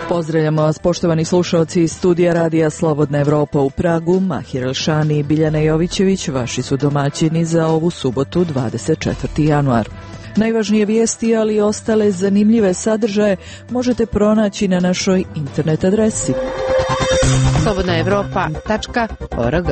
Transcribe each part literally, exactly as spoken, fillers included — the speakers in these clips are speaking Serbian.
Pozdravljamo vas, poštovani slušalci iz studija Radija Slobodna Evropa u Pragu. Mahir Elšani i Biljana Jovićević vaši su domaćini za ovu subotu dvadeset četvrti januar. Najvažnije vijesti, ali i ostale zanimljive sadržaje možete pronaći na našoj internet adresi slobodna evropa tačka org.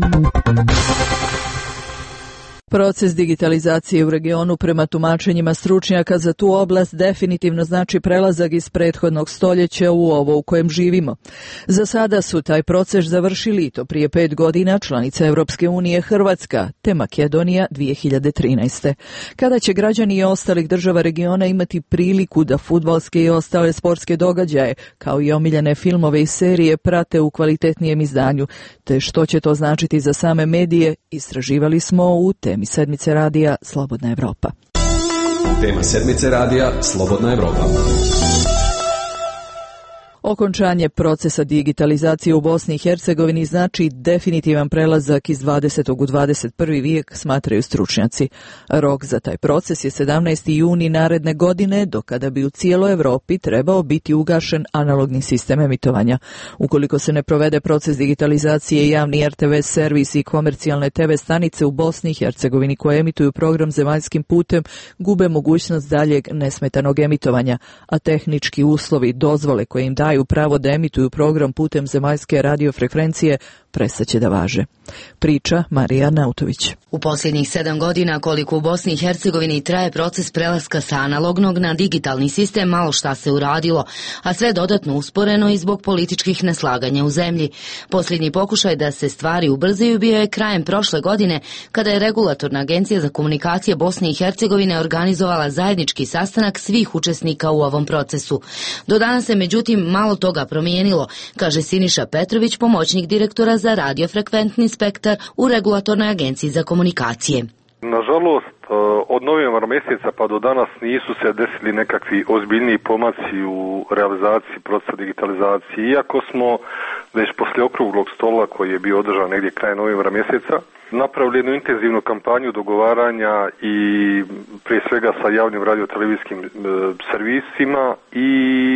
Proces digitalizacije u regionu prema tumačenjima stručnjaka za tu oblast definitivno znači prelazak iz prethodnog stoljeća u ovo u kojem živimo. Za sada su taj proces završili, to prije pet godina, članica Europske unije Hrvatska te Makedonija dvije hiljade trinaeste. Kada će građani i ostalih država regiona imati priliku da fudbalske i ostale sportske događaje, kao i omiljene filmove i serije, prate u kvalitetnijem izdanju, te što će to značiti za same medije, istraživali smo u temi sedmice radija Slobodna Evropa. Tema sedmice radija Slobodna Evropa. Okončanje procesa digitalizacije u Bosni i Hercegovini znači definitivan prelazak iz dvadesetog u dvadeset prvi vijek, smatraju stručnjaci. Rok za taj proces je sedamnaesti juni naredne godine, do kada bi u cijeloj Evropi trebao biti ugašen analogni sistem emitovanja. Ukoliko se ne provede proces digitalizacije, javni er te ve servis i komercijalne te ve stanice u Bosni i Hercegovini koje emituju program zemaljskim putem gube mogućnost daljeg nesmetanog emitovanja, a tehnički uslovi, dozvole koje im daju pravo da emituju program putem zemaljske radiofrekvencije prestaće da važe. Priča Marija Nautović. U posljednjih sedam godina koliko u Bosni i Hercegovini traje proces prelaska sa analognog na digitalni sistem, malo šta se uradilo, a sve dodatno usporeno i zbog političkih neslaganja u zemlji. Posljednji pokušaj da se stvari ubrzaju bio je krajem prošle godine, kada je Regulatorna agencija za komunikacije Bosne i Hercegovine organizovala zajednički sastanak svih učesnika u ovom procesu. Do danas se međutim malo toga promijenilo, kaže Siniša Petrović, pomoćnik direktora za radiofrekventni spektar u Regulatornoj agenciji za komunikacije. Nažalost, od novembra mjeseca pa do danas nisu se desili nekakvi ozbiljniji pomaci u realizaciji procesa digitalizacije. Iako smo već poslije okruglog stola koji je bio održan negdje kraj novembra mjeseca napravili jednu intenzivnu kampanju dogovaranja i prije svega sa javnim radiotelevizijskim e, servisima i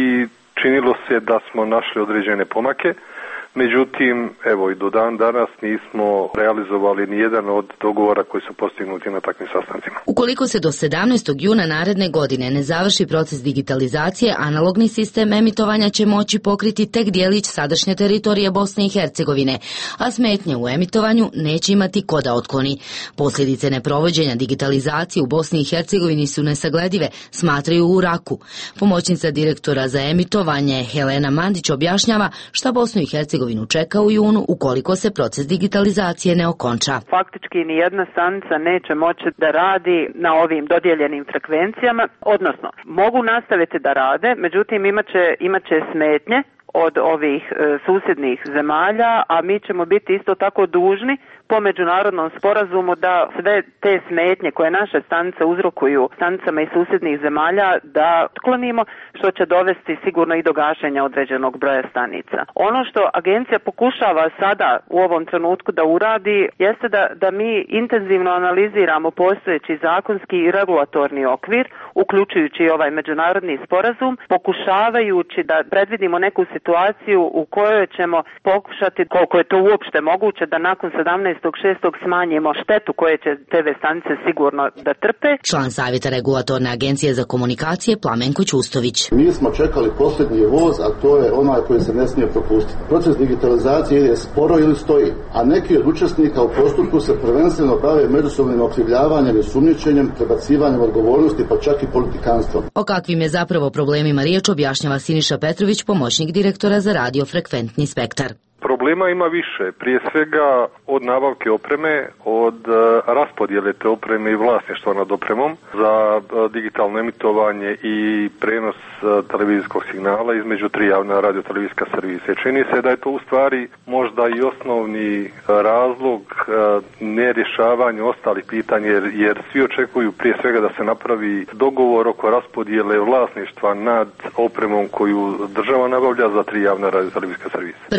činilo se da smo našli određene pomake. Međutim, evo i do dan danas nismo realizovali ni jedan od dogovora koji su postignuti na takvim sastancima. Ukoliko se do sedamnaestog juna naredne godine ne završi proces digitalizacije, analogni sistem emitovanja će moći pokriti tek dijelić sadašnje teritorije Bosne i Hercegovine, a smetnje u emitovanju neće imati ko da otkloni. Posljedice neprovođenja digitalizacije u Bosni i Hercegovini su nesagledive, smatraju u Raku. Pomoćnica direktora za emitovanje Helena Mandić objašnjava šta Bosnu i Hercegovinu čeka u junu ukoliko se proces digitalizacije ne okonča. Faktički ni jedna stanica neće moći da radi na ovim dodijeljenim frekvencijama, odnosno mogu nastaviti da rade, međutim imaće, imaće smetnje od ovih e, susjednih zemalja, a mi ćemo biti isto tako dužni po međunarodnom sporazumu da sve te smetnje koje naše stanice uzrokuju stanicama iz susjednih zemalja da otklonimo, što će dovesti sigurno i do gašenja određenog broja stanica. Ono što agencija pokušava sada u ovom trenutku da uradi jeste da, da mi intenzivno analiziramo postojeći zakonski i regulatorni okvir, uključujući i ovaj međunarodni sporazum, pokušavajući da predvidimo neku situaciju u kojoj ćemo pokušati, koliko je to uopšte moguće, da nakon sedamnaestog šestog smanjimo štetu koje će te ve stanice sigurno da trpe. Član savjeta Regulatorne agencije za komunikacije Plamenko Ćustović. Mi smo čekali posljednji voz, a to je onaj koji se ne smije propustiti. Proces digitalizacije je sporo ili stoji, a neki od učesnika u postupku se prvenstveno bave međusobnim okrivljavanjem i sumnjičenjem, prebacivanjem odgovornosti, pa čak i politikanstvom. O kakvim je zapravo problemima riječ objašnjava Siniša Petrović, pomoćnik direktora za radiofrekventni spektar. Problema ima više, prije svega od nabavke opreme, od uh, raspodjele te opreme i vlasništva nad opremom za uh, digitalno emitovanje i prenos uh, televizijskog signala između tri javna radiotelevizijska servisa. Čini se da je to u stvari možda i osnovni uh, razlog uh, nerješavanja ostalih pitanja, jer, jer svi očekuju prije svega da se napravi dogovor oko raspodjele vlasništva nad opremom koju država nabavlja za tri javna radiotelevizijska servisa. Prva faza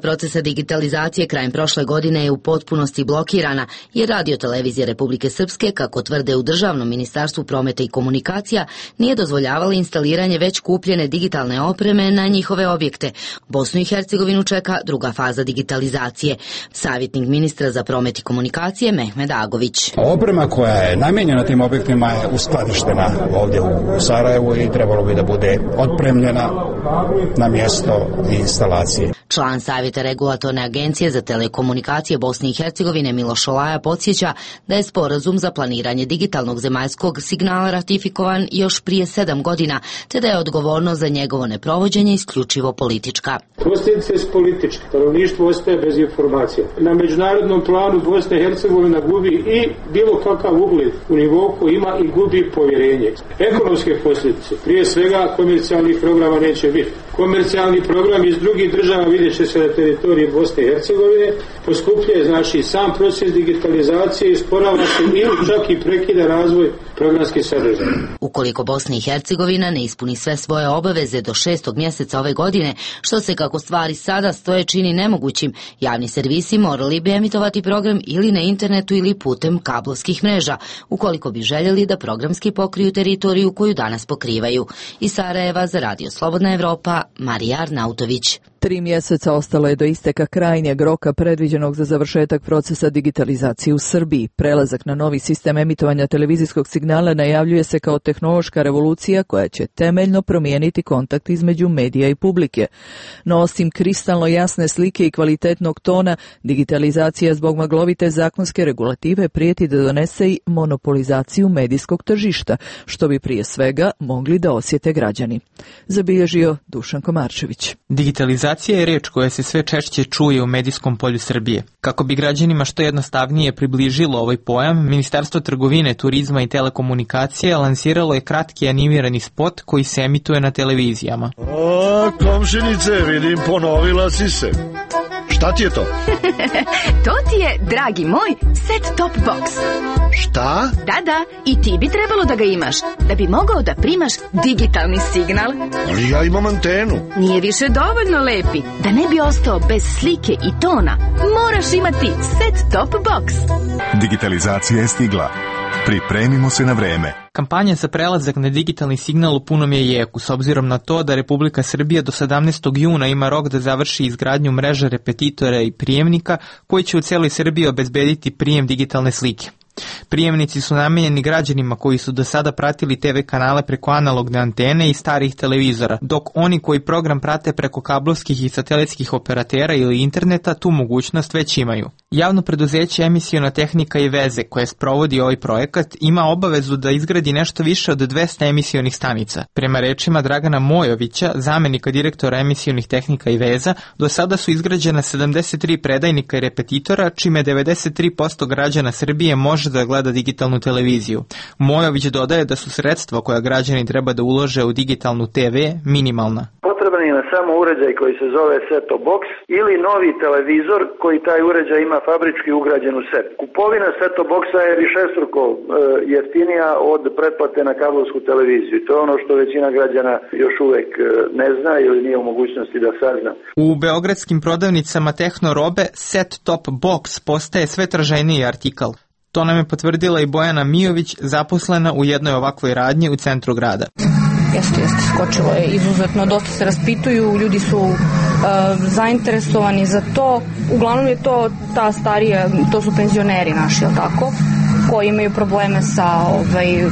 procesa digitalizacije krajem prošle godine je u potpunosti blokirana, jer Radio-televizija Republike Srpske, kako tvrde u Državnom ministarstvu prometa i komunikacija, nije dozvoljavala instaliranje već kupljene digitalne opreme na njihove objekte. Bosnu i Hercegovinu čeka druga faza digitalizacije. Savjetnik ministra za promet i komunikacije Mehmed Agović. Oprema koja je namijenjena tim objektima je uskladištena ovdje u Sarajevu i trebalo bi da bude otpremljena na mjesto instalacije. Član Savjeta Regulatorne agencije za telekomunikacije Bosne i Hercegovine Miloš Olaja podsjeća da je sporazum za planiranje digitalnog zemaljskog signala ratifikovan još prije sedam godina, te da je odgovornost za njegovo neprovođenje isključivo politička. Posljedice su političke. Stanovništvo ostaje bez informacija. Na međunarodnom planu Bosna i Hercegovina gubi i bilo kakav ugled u nivou koji ima i gubi povjerenje. Ekonomske posljedice, prije svega komercijalnih programa neće biti. Komercijalni program iz drugih država vidjet će se na teritoriji Bosne i Hercegovine, poskupljuje znači sam proces digitalizacije i sporava se ili čak i prekida razvoj programskih sadržaja. Ukoliko Bosna i Hercegovina ne ispuni sve svoje obaveze do šestog mjeseca ove godine, što se kako stvari sada stoje čini nemogućim, javni servisi morali bi emitovati program ili na internetu ili putem kablovskih mreža, ukoliko bi željeli da programski pokriju teritoriju koju danas pokrivaju. Iz Sarajeva za Radio Slobodna Evropa, Marija Arnautović. Tri mjeseca ostalo je do isteka krajnjeg roka predviđenog za završetak procesa digitalizacije u Srbiji. Prelazak na novi sistem emitovanja televizijskog signala najavljuje se kao tehnološka revolucija koja će temeljno promijeniti kontakt između medija i publike. No osim kristalno jasne slike i kvalitetnog tona, digitalizacija zbog maglovite zakonske regulative prijeti da donese i monopolizaciju medijskog tržišta, što bi prije svega mogli da osjete građani. Zabilježio Dušan Komarčević. Digitalizacija je reč koja se sve češće čuje u medijskom polju Srbije. Kako bi građanima što jednostavnije približilo ovaj pojam, Ministarstvo trgovine, turizma i telekomunikacije lansiralo je kratki animirani spot koji se emituje na televizijama. O, komšinice, vidim, ponovila si se. Šta ti je to? To ti je, dragi moj, set-top box. Šta? Da, da, i ti bi trebalo da ga imaš, da bi mogao da primaš digitalni signal. Ali ja imam antenu. Nije više dovoljno lepi. Da ne bi ostao bez slike i tona, moraš imati set-top box. Digitalizacija je stigla. Pripremimo se na vreme. Kampanja za prelazak na digitalni signal u punom je jeku, s obzirom na to da Republika Srbija do sedamnaestog juna ima rok da završi izgradnju mreže repetitora i prijemnika koji će u cijeloj Srbiji obezbediti prijem digitalne slike. Prijemnici su namijenjeni građanima koji su do sada pratili te ve kanale preko analogne antene i starih televizora, dok oni koji program prate preko kablovskih i satelitskih operatera ili interneta tu mogućnost već imaju. Javno preduzeće Emisiona tehnika i veze koje sprovodi ovaj projekat ima obavezu da izgradi nešto više od dvesta emisionih stanica. Prema rečima Dragana Mojovića, zamenika direktora Emisionih tehnika i veza, do sada su izgrađena sedamdeset tri predajnika i repetitora, čime devedeset tri posto građana Srbije može da gleda digitalnu televiziju. Mojović dodaje da su sredstva koja građani treba da ulože u digitalnu te ve minimalna. Potreban je samo uređaj koji se zove set-top box ili novi televizor koji taj uređaj ima fabrički ugrađen u set. Kupovina set-top boxa je višestruko e, jeftinija od pretplate na kablovsku televiziju. To je ono što većina građana još uvek ne zna ili nije u mogućnosti da sazna. U beogradskim prodavnicama Tehno robe set-top box postaje sve tražajniji artikal. To nam je potvrdila i Bojana Mijović, zaposlena u jednoj ovakvoj radnji u centru grada. Jeste, jeste, skočilo je izuzetno, dosta se raspituju, ljudi su uh, zainteresovani za to. Uglavnom je to ta starija, to su penzioneri naši, jel tako, koji imaju probleme sa ovaj, uh,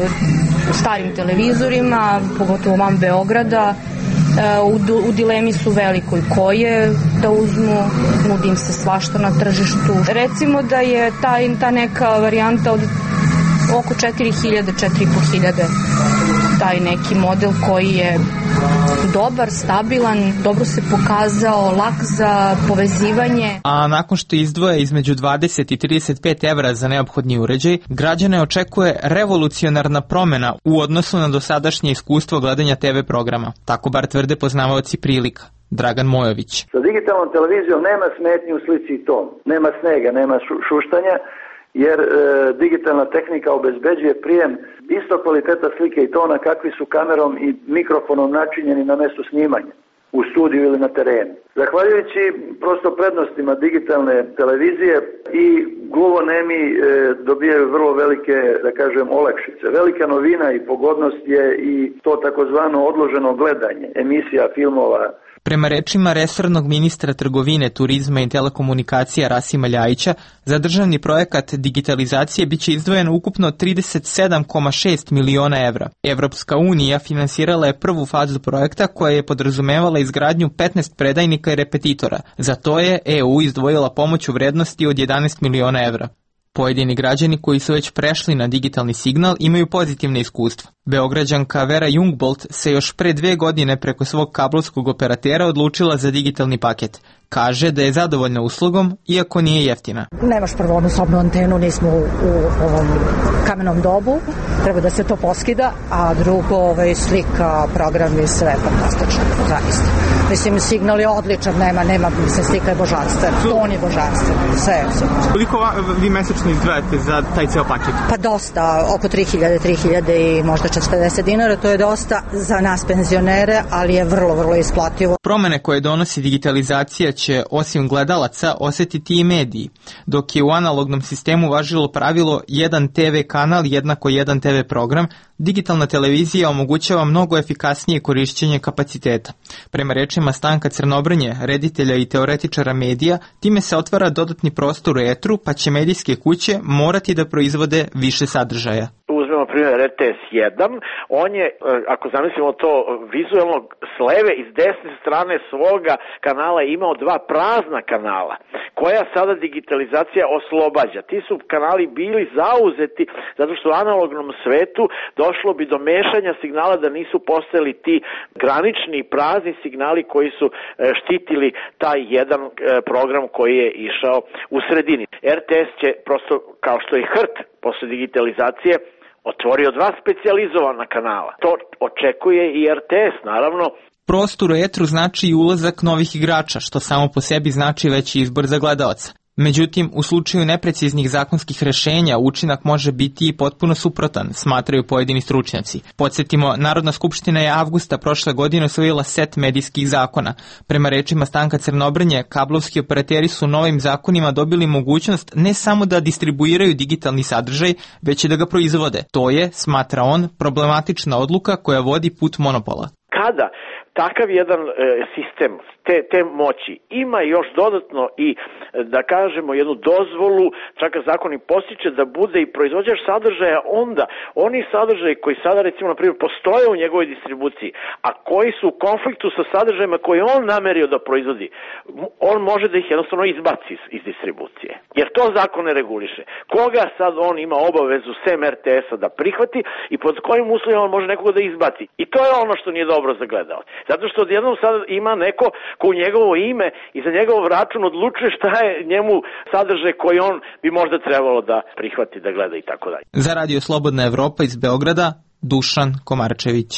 starim televizorima, pogotovo van Beograda. U, u dilemi su velikoj koje da uzmu, nudim se svašta na tržištu. Recimo da je ta, ta neka varijanta od oko četiri hiljade, četiri hiljade taj neki model koji je dobar, stabilan, dobro se pokazao, lak za povezivanje. A nakon što izdvoje između dvadeset i trideset pet evra za neophodni uređaj, građane očekuje revolucionarna promjena u odnosu na dosadašnje iskustvo gledanja te ve programa. Tako bar tvrde poznavaoci prilika. Dragan Mojović. Sa digitalnom televizijom nema smetnji u slici i ton. Nema snega, nema šuštanja, jer e, digitalna tehnika obezbeđuje prijem isto kvaliteta slike i tona kakvi su kamerom i mikrofonom načinjeni na mjestu snimanja. u studiju ili na terenu. Zahvaljujući prosto prednostima digitalne televizije i gluhonemi e, dobijaju vrlo velike, da kažem, olakšice. Velika novina i pogodnost je i to takozvano odloženo gledanje emisija, filmova. Prema rečima resornog ministra trgovine, turizma i telekomunikacija Rasima Ljajića, za državni projekat digitalizacije biće izdvojeno ukupno trideset sedam zarez šest miliona evra. Evropska unija finansirala je prvu fazu projekta koja je podrazumevala izgradnju petnaest predajnika i repetitora. Za to je E U izdvojila pomoć u vrednosti od jedanaest miliona evra. Pojedini građani koji su već prešli na digitalni signal imaju pozitivne iskustva. Beograđanka Vera Jungbolt se još pre dve godine preko svog kablovskog operatera odlučila za digitalni paket. Kaže da je zadovoljna uslugom, iako nije jeftina. Nemaš prvo onu sobnu antenu, nismo u, u ovom kamenom dobu, treba da se to poskida, a drugo ovaj, slika, program i sve fantastično, zaista. Mislim, signal je odličan, nema, nema, mislim, slika je božanstven, ton je božanstven, sve je super. Koliko vi mesečno izdvajate za taj ceo paket? Pa dosta, oko tri hiljade, tri hiljade i možda četrdeset dinara, to je dosta za nas penzionere, ali je vrlo, vrlo isplativo. Promene koje donosi digitalizacija će osim gledalaca osetiti i mediji, dok je u analognom sistemu važilo pravilo jedan te ve kanal jednako jedan te ve program, digitalna televizija omogućava mnogo efikasnije korišćenje kapaciteta. Prema rečima Stanka Crnobrnje, reditelja i teoretičara medija, time se otvara dodatni prostor u etru, pa će medijske kuće morati da proizvode više sadržaja. Uzmemo primjer R T S jedan, on je, ako zamislimo to vizualno, s leve i s desne strane svoga kanala imao dva prazna kanala, koja sada digitalizacija oslobađa. Ti su kanali bili zauzeti zato što u analognom svetu došlo bi do mešanja signala da nisu postojali ti granični prazni signali koji su štitili taj jedan program koji je išao u sredini. R T S će prosto, kao što je H R T posle digitalizacije, otvorio dva specijalizovana kanala. To očekuje i R T S, naravno. Prostor u etru znači i ulazak novih igrača, što samo po sebi znači veći izbor za gledaoca. Međutim, u slučaju nepreciznih zakonskih rešenja učinak može biti i potpuno suprotan, smatraju pojedini stručnjaci. Podsjetimo, Narodna skupština je avgusta prošle godine usvojila set medijskih zakona. Prema rečima Stanka Crnobrnje, kablovski operateri su novim zakonima dobili mogućnost ne samo da distribuiraju digitalni sadržaj, već i da ga proizvode. To je, smatra on, problematična odluka koja vodi put monopola. Kada takav jedan e, sistem te, te moći ima još dodatno i, da kažemo, jednu dozvolu, čak zakon i postiče da bude i proizvođač sadržaja, onda oni sadržaji koji sada, recimo, na primjer, postoje u njegovoj distribuciji, a koji su u konfliktu sa sadržajima koje on namerio da proizvodi, on može da ih jednostavno izbaci iz, iz distribucije. Jer to zakon ne reguliše. Koga sad on ima obavezu sem R T S-a da prihvati i pod kojim uslovima on može nekoga da izbaci. I to je ono što nije dobro za gledalac. Zato što odjednom sad ima neko ko u njegovo ime i za njegov račun odlučuje šta je njemu sadržaj koji on bi možda trebalo da prihvati, da gleda i tako dalje. Za Radio Slobodna Evropa iz Beograda, Dušan Komarčević.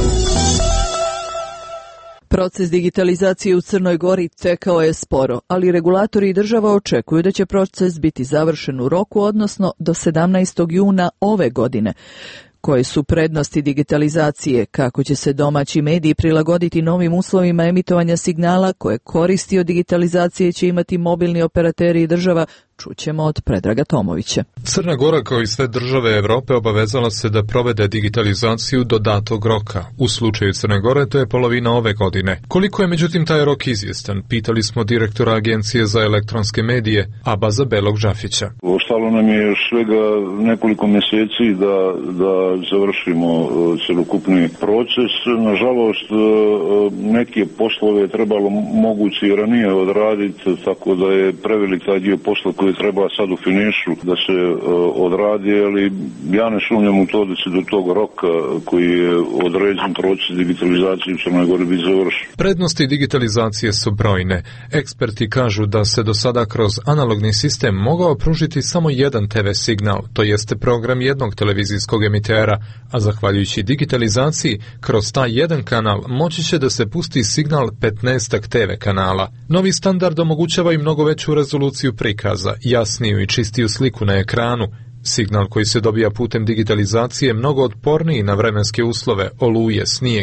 Proces digitalizacije u Crnoj Gori tekao je sporo, ali regulatori i država očekuju da će proces biti završen u roku, odnosno do sedamnaestog juna ove godine. Koje su prednosti digitalizacije, kako će se domaći mediji prilagoditi novim uslovima emitovanja signala koje koristi od digitalizacije će imati mobilni operateri i država, čućemo od Predraga Tomovića. Crna Gora, kao i sve države Evrope, obavezala se da provede digitalizaciju do datog roka. U slučaju Crne Gore to je polovina ove godine. Koliko je međutim taj rok izvjestan? Pitali smo direktora Agencije za elektronske medije, Abaza Belog Džafića. Ostalo nam je još svega nekoliko mjeseci da, da završimo celokupni proces. Nažalost, neke poslove je trebalo moguće i ranije odraditi, tako da je prevelik taj dio posla koji treba sad u finišu da se uh, odradi, ali ja ne sumnjam u to da će do tog roka koji je određen proces digitalizacije u Crnoj Gori biti završen. Prednosti digitalizacije su brojne. Eksperti kažu da se do sada kroz analogni sistem mogao pružiti samo jedan te ve signal, to jeste program jednog televizijskog emitera, a zahvaljujući digitalizaciji kroz taj jedan kanal moći će da se pusti signal petnaestak te ve kanala. Novi standard omogućava i mnogo veću rezoluciju prikaza, jasniju i čistiju sliku na ekranu. Signal koji se dobija putem digitalizacije je mnogo otporniji na vremenske uslove, oluje, snijeg.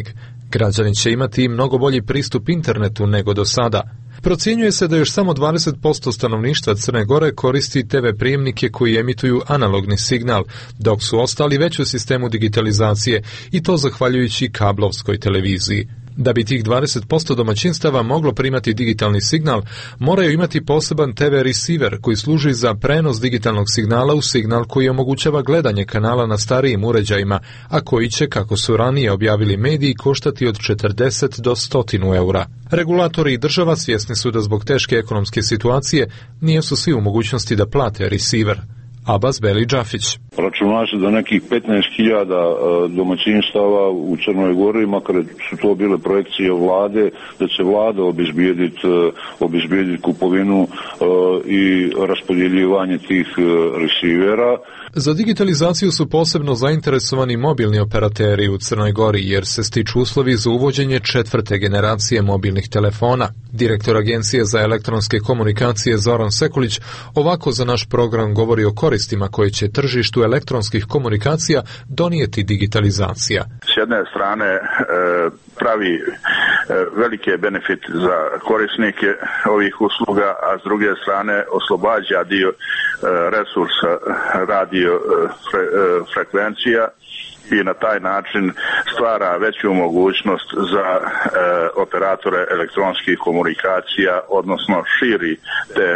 Građani će imati mnogo bolji pristup internetu nego do sada. Procjenjuje se da još samo dvadeset posto stanovništva Crne Gore koristi te ve prijemnike koji emituju analogni signal, dok su ostali već u sistemu digitalizacije i to zahvaljujući kablovskoj televiziji. Da bi tih dvadeset posto domaćinstava moglo primati digitalni signal, moraju imati poseban te ve receiver koji služi za prenos digitalnog signala u signal koji omogućava gledanje kanala na starijim uređajima, a koji će, kako su ranije objavili mediji, koštati od četrdeset do sto eura. Regulatori i država svjesni su da zbog teške ekonomske situacije nisu svi u mogućnosti da plate receiver. Abbas Beli Džafić. Računa se da nekih petnaest hiljada domaćinstava u Crnoj Gori, makar su to bile projekcije vlade, da će vlada obezbijediti obezbijediti kupovinu i raspodjeljivanje tih resivera. Za digitalizaciju su posebno zainteresovani mobilni operateri u Crnoj Gori, jer se stiču uslovi za uvođenje četvrte generacije mobilnih telefona. Direktor Agencije za elektronske komunikacije Zoran Sekulić ovako za naš program govori o koristima koje će tržištu elektronskih komunikacija donijeti digitalizacija. S jedne strane e, pravi e, velike benefit za korisnike ovih usluga, a s druge strane oslobađa dio e, resursa radio e, fre, e, frekvencija i na taj način stvara veću mogućnost za e, operatore elektronskih komunikacija, odnosno širi te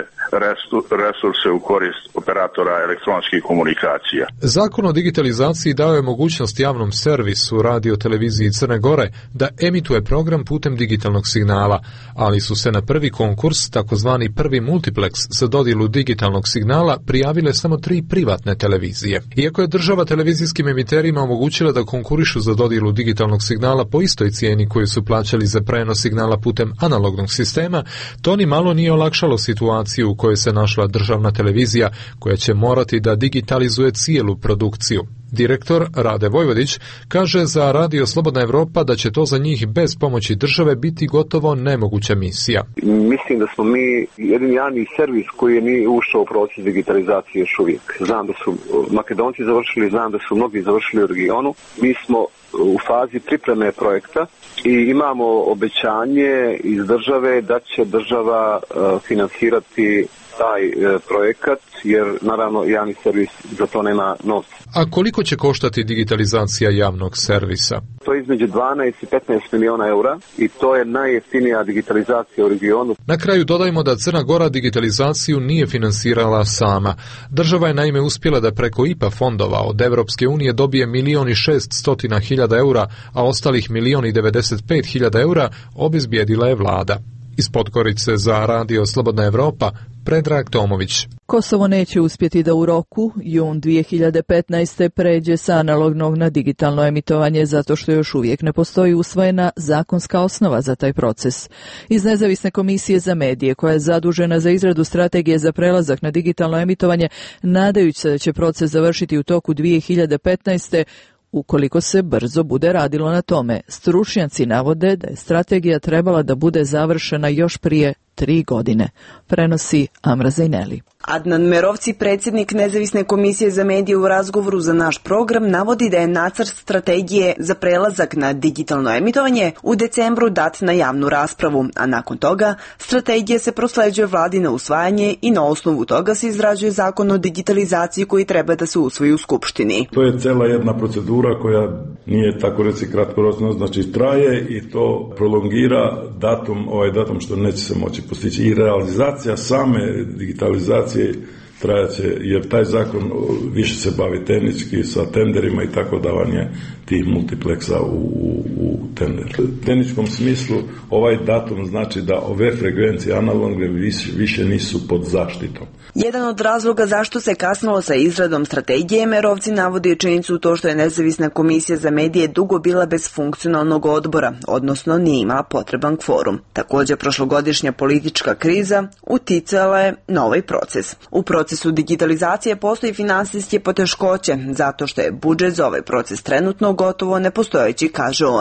resurse u korist operatora elektronskih komunikacija. Zakon o digitalizaciji dao je mogućnost javnom servisu Radio televiziji Crne Gore da emituje program putem digitalnog signala, ali su se na prvi konkurs, takozvani prvi multiplex za dodjelu digitalnog signala, prijavile samo tri privatne televizije. Iako je država televizijskim emiterima omogućila da konkurišu za dodjelu digitalnog signala po istoj cijeni koju su plaćali za prenos signala putem analognog sistema, to ni malo nije olakšalo situaciju u kojoj se našla državna televizija, koja će morati da digitalizuje cijelu produkciju. Direktor Rade Vojvodić kaže za Radio Slobodna Evropa da će to za njih bez pomoći države biti gotovo nemoguća misija. Mislim da smo mi jedini javni servis koji je nije ušao u proces digitalizacije još uvijek. Znam da su Makedonci završili, znam da su mnogi završili u regionu. Mi smo u fazi pripreme projekta i imamo obećanje iz države da će država uh, finansirati taj uh, projekat, jer naravno javni servis za to nema novca. A koliko će koštati digitalizacija javnog servisa? To je između dvanaest i petnaest miliona eura i to je najjeftinija digitalizacija u regionu. Na kraju dodajmo da Crna Gora digitalizaciju nije finansirala sama. Država je naime uspjela da preko I P A fondova od Evropske unije dobije milion i šest stotina hiljada eura, a ostalih milion i devedeset pet hiljada eura obezbijedila je vlada. Iz Podgorice za Radio Slobodna Evropa, Predrag Tomović. Kosovo neće uspjeti da u roku, jun dvije hiljade petnaeste. pređe sa analognog na digitalno emitovanje zato što još uvijek ne postoji usvojena zakonska osnova za taj proces. Iz Nezavisne komisije za medije, koja je zadužena za izradu strategije za prelazak na digitalno emitovanje, nadajući se da će proces završiti u toku dvije hiljade petnaeste. Ukoliko se brzo bude radilo na tome, stručnjaci navode da je strategija trebala da bude završena još prije tri godine, prenosi Amra Zajneli. Adnan Merovci, predsjednik Nezavisne komisije za medije, u razgovoru za naš program navodi da je nacrt strategije za prelazak na digitalno emitovanje u decembru dat na javnu raspravu, a nakon toga strategija se prosleđuje vladi na usvajanje i na osnovu toga se izrađuje zakon o digitalizaciji koji treba da se usvoji u Skupštini. To je cela jedna procedura koja nije tako reci kratkoročna, znači traje i to prolongira datum, ovaj datum što neće se moći postići, i realizacija same digitalizacije trajaće, jer taj zakon više se bavi tehnički sa tenderima i tako davanje tih multipleksa u, u, u tender. U tehničkom smislu ovaj datum znači da ove frekvencije analogne više, više nisu pod zaštitom. Jedan od razloga zašto se kasnilo sa izradom strategije, Merovci navodi činjenicu to što je Nezavisna komisija za medije dugo bila bez funkcionalnog odbora, odnosno nije imala potreban kvorum. Također, prošlogodišnja politička kriza uticala je na ovaj proces. U procesu digitalizacije postoji finansijske poteškoće, zato što je budžet za ovaj proces trenutno gotovo nepostojeći, kaže on.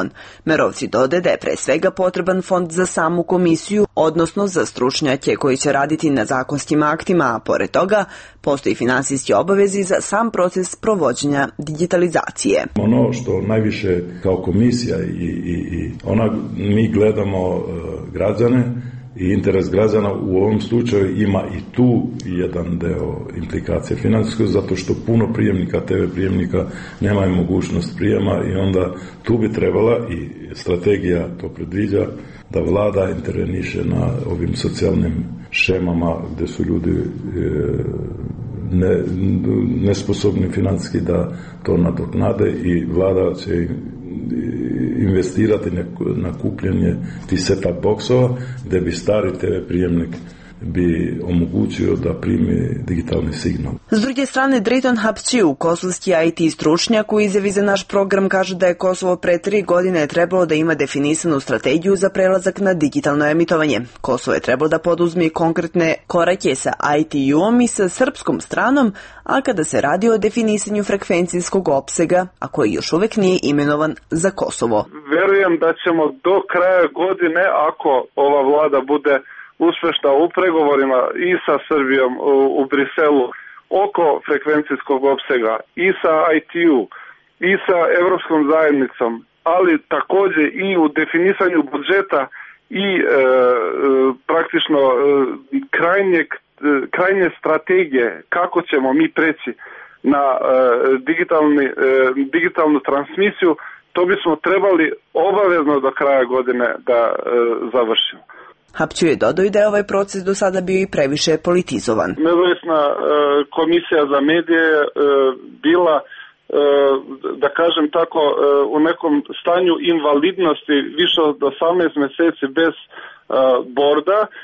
Merovci dodaju da je pre svega potreban fond za samu komisiju, odnosno za stručnjake koji će raditi na zakonskim aktima, a pored toga postoji finansijski obavezi za sam proces provođenja digitalizacije. Ono što najviše kao komisija i, i, i ona mi gledamo uh, građane i interes građana u ovom slučaju ima i tu jedan deo implikacije financijske, zato što puno prijemnika, te ve prijemnika nemaju mogućnost prijema i onda tu bi trebala, i strategija to predviđa, da vlada interveniše na ovim socijalnim šemama gde su ljudi ne, nesposobni financijski da to nadoknade i vlada će investirati na kupljenje tih set-top boksova gde bi stari te ve prijemnik bi omogućio da primi digitalni signal. S druge strane, Drayton Hapčiu, kosovski I T stručnjak u izjavi za naš program, kaže da je Kosovo pre tri godine trebalo da ima definisanu strategiju za prelazak na digitalno emitovanje. Kosovo je trebalo da poduzme konkretne korake sa I T U-om i sa srpskom stranom, a kada se radi o definisanju frekvencijskog opsega, a koji još uvek nije imenovan za Kosovo. Verujem da ćemo do kraja godine, ako ova vlada bude uspešna u pregovorima i sa Srbijom u, u Briselu oko frekvencijskog opsega i sa I T U i sa Evropskom zajednicom, ali takođe i u definisanju budžeta i e, praktično e, krajnjeg, e, krajnje strategije kako ćemo mi preći na e, digitalni, e, digitalnu transmisiju, to bismo trebali obavezno do kraja godine da e, završimo. Hapčiu je dodao da je ovaj proces do sada bio i previše politizovan. Nezavisna e, komisija za medije e, bila, e, da kažem tako, e, u nekom stanju invalidnosti više od osamnaest meseci bez e, borda. E,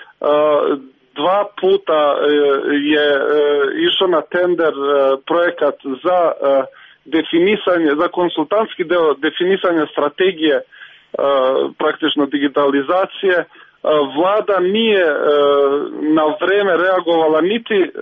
dva puta e, je e, išao na tender e, projekat za e, definisanje, za konsultantski deo definisanja strategije e, praktično digitalizacije. Vlada nije e, na vreme reagovala niti e,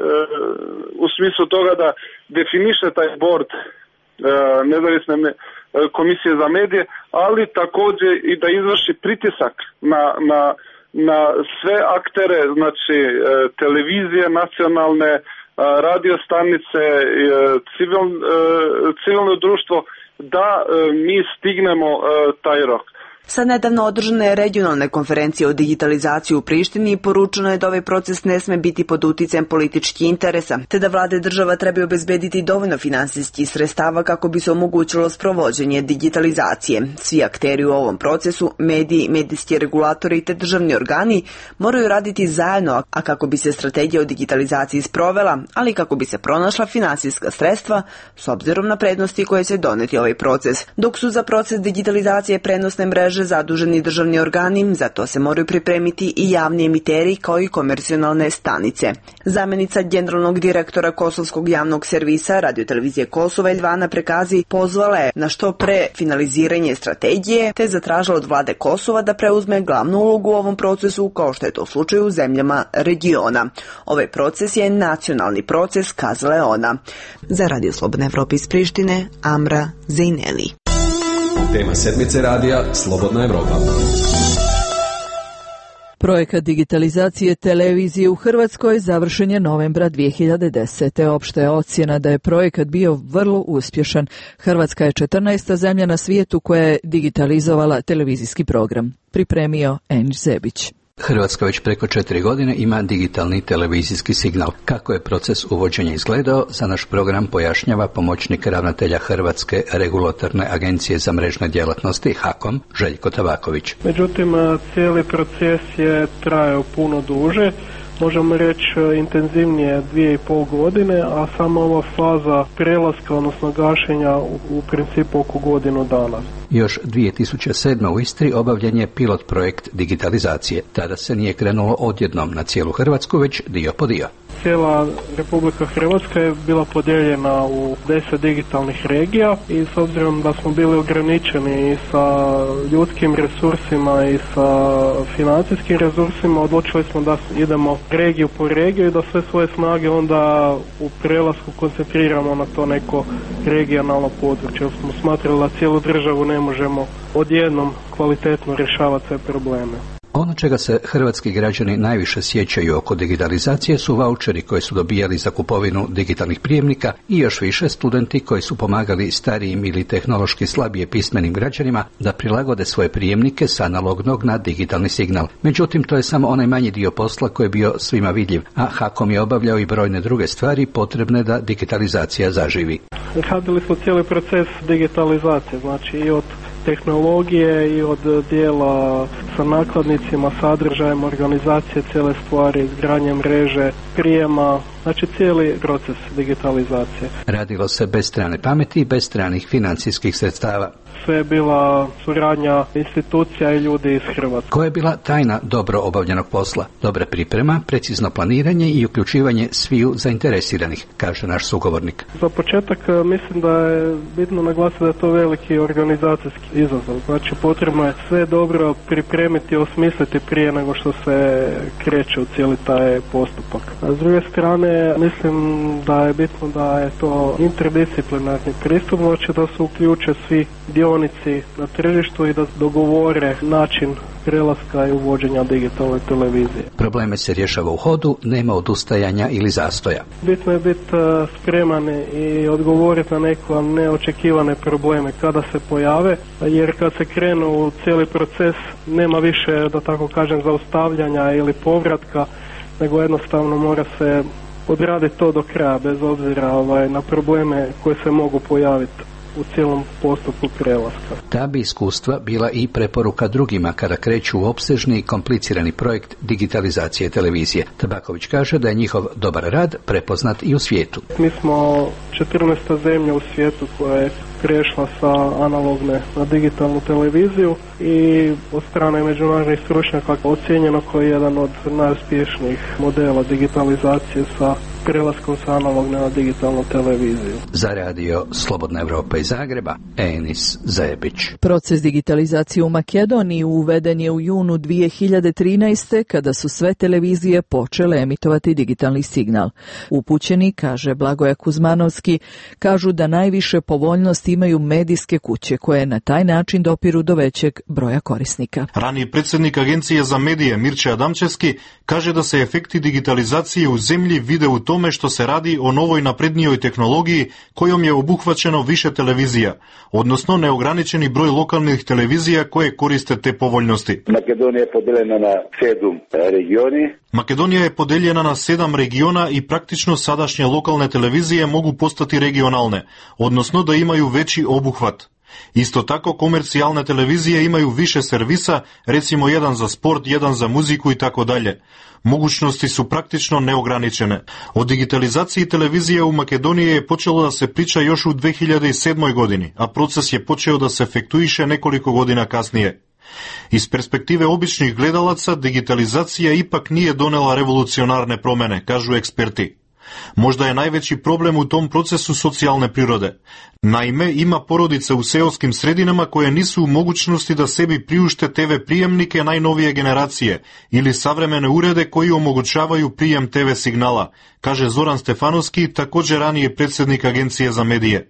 u smislu toga da definiše taj bord e, nezavisne me, komisije za medije, ali takođe i da izvrši pritisak na, na, na sve aktere, znači e, televizije nacionalne, e, radio stanice, e, civil, e, civilno društvo, da e, mi stignemo e, taj rok. Sa nedavno održane regionalne konferencije o digitalizaciji u Prištini poručeno je da ovaj proces ne sme biti pod uticajem političkih interesa, te da vlade država trebaju obezbediti dovoljno finansijskih sredstava kako bi se omogućilo sprovođenje digitalizacije. Svi akteri u ovom procesu, mediji, medijski regulatori te državni organi moraju raditi zajedno, a kako bi se strategija o digitalizaciji sprovela, ali kako bi se pronašla finansijska sredstva s obzirom na prednosti koje će doneti ovaj proces. Dok su za proces digitalizacije prenosne mreže zaduženi državni organi, za to se moraju pripremiti i javni emiteri kao i komercionalne stanice. Zamenica generalnog direktora Kosovskog javnog servisa radiotelevizije Kosova Elvana Prekazi pozvala je na što pre finaliziranje strategije, te zatražila od vlade Kosova da preuzme glavnu ulogu u ovom procesu, kao što je to slučaj u zemljama regiona. Ovaj proces je nacionalni proces, kazala je ona. Za Radio Slobodna Evropa iz Prištine, Amra Zejneli. Tema sedmice radija Slobodna Evropa. Projekat digitalizacije televizije u Hrvatskoj završen je novembra dvije hiljade desete. Opšta je ocjena da je projekat bio vrlo uspješan. Hrvatska je četrnaesta zemlja na svijetu koja je digitalizovala televizijski program. Pripremio Enić Zebić. Hrvatska već preko četiri godine ima digitalni televizijski signal. Kako je proces uvođenja izgledao, za naš program pojašnjava pomoćnik ravnatelja Hrvatske regulatorne agencije za mrežne djelatnosti HAKOM, Željko Tabaković. Međutim, cijeli proces je trajao puno duže. Možemo reći intenzivnije dvije i pol godine, a sama ova faza prelaska, odnosno gašenja u, u principu oko godinu dana. Još dvije tisuće sedme. u Istri obavljen je pilot projekt digitalizacije. Tada se nije krenulo odjednom na cijelu Hrvatsku, već dio po dio. Cijela Republika Hrvatska je bila podijeljena u deset digitalnih regija i s obzirom da smo bili ograničeni i sa ljudskim resursima i sa financijskim resursima, odlučili smo da idemo regiju po regiju i da sve svoje snage onda u prelasku koncentriramo na to neko regionalno područje. Smo smatrali da cijelu državu ne možemo odjednom kvalitetno rješavati sve probleme. Ono čega se hrvatski građani najviše sjećaju oko digitalizacije su vaučeri koji su dobijali za kupovinu digitalnih prijemnika i još više studenti koji su pomagali starijim ili tehnološki slabije pismenim građanima da prilagode svoje prijemnike s analognog na digitalni signal. Međutim, to je samo onaj manji dio posla koji je bio svima vidljiv, a HAKOM je obavljao i brojne druge stvari potrebne da digitalizacija zaživi. Radili smo cijeli proces digitalizacije, znači i od tehnologije i od dijela sa nakladnicima, sadržajem, organizacije cijele stvari, izgradnje mreže, prijema, znači cijeli proces digitalizacije. Radilo se bez strane pameti i bez stranih financijskih sredstava. Sve je bila suradnja institucija i ljudi iz Hrvatske. Koja je bila tajna dobro obavljenog posla? Dobra priprema, precizno planiranje i uključivanje sviju zainteresiranih, kaže naš sugovornik. Za početak mislim da je bitno naglasiti da je to veliki organizacijski izazov. Znači potrebno je sve dobro pripremiti i osmisliti prije nego što se kreće u cijeli taj postupak. A s druge strane mislim da je bitno da je to interdisciplinarni pristup, znači da se uključe svi dionici na tržištu i da dogovore način prelaska i uvođenja digitalne televizije. Probleme se rješava u hodu, nema odustajanja ili zastoja. Bitno je biti spreman i odgovoriti na neke neočekivane probleme kada se pojave, jer kad se krenu u cijeli proces nema više, da tako kažem, zaustavljanja ili povratka, nego jednostavno mora se odraditi to do kraja, bez obzira ovaj, na probleme koje se mogu pojaviti u cijelom postupku prelaska. Ta bi iskustva bila i preporuka drugima kada kreću u opsežni i komplicirani projekt digitalizacije televizije. Tabaković kaže da je njihov dobar rad prepoznat i u svijetu. Mi smo četrnaesta zemlja u svijetu koja je prešla sa analogne na digitalnu televiziju i od strane međunarodnih stručnjaka ocijenjeno kao jedan od najuspješnijih modela digitalizacije sa prelaskom sa analogne na digitalnu televiziju. Za radio Slobodna Evropa iz Zagreba, Enis Zebić. Proces digitalizacije u Makedoniji uveden je u junu dvije hiljade trinaeste. kada su sve televizije počele emitovati digitalni signal. Upućeni, kaže Blagoje Kuzmanovski, kažu da najviše povoljnosti imaju medijske kuće koje na taj način dopiru do većeg broja korisnika. Raniji predsjednik Agencije za medije Mirče Adamčevski kaže da se efekti digitalizacije u zemlji vide u tome što se radi o novoj naprednijoj tehnologiji kojom je obuhvaćeno više televizija, odnosno neograničeni broj lokalnih televizija koje koriste te povoljnosti. Makedonija je podeljena na sedam regioni. Makedonija je podeljena na sedam regiona i praktično sadašnje lokalne televizije mogu postati regionalne, odnosno da imaju veći obuhvat. Isto tako komercijalne televizije imaju više servisa, recimo jedan za sport, jedan za muziku i tako dalje. Mogućnosti su praktično neograničene. O digitalizaciji televizije u Makedoniji je počelo da se priča još u dve hiljade sedmoj. godini, a proces je počeo da se efektuiše nekoliko godina kasnije. Iz perspektive običnih gledalaca, digitalizacija ipak nije donela revolucionarne promjene, kažu eksperti. Možda je najveći problem u tom procesu socijalne prirode. Naime, ima porodice u seoskim sredinama koje nisu u mogućnosti da sebi priušte te ve prijemnike najnovije generacije ili savremene urede koji omogućavaju prijem te ve signala, kaže Zoran Stefanovski, također ranije predsjednik Agencije za medije.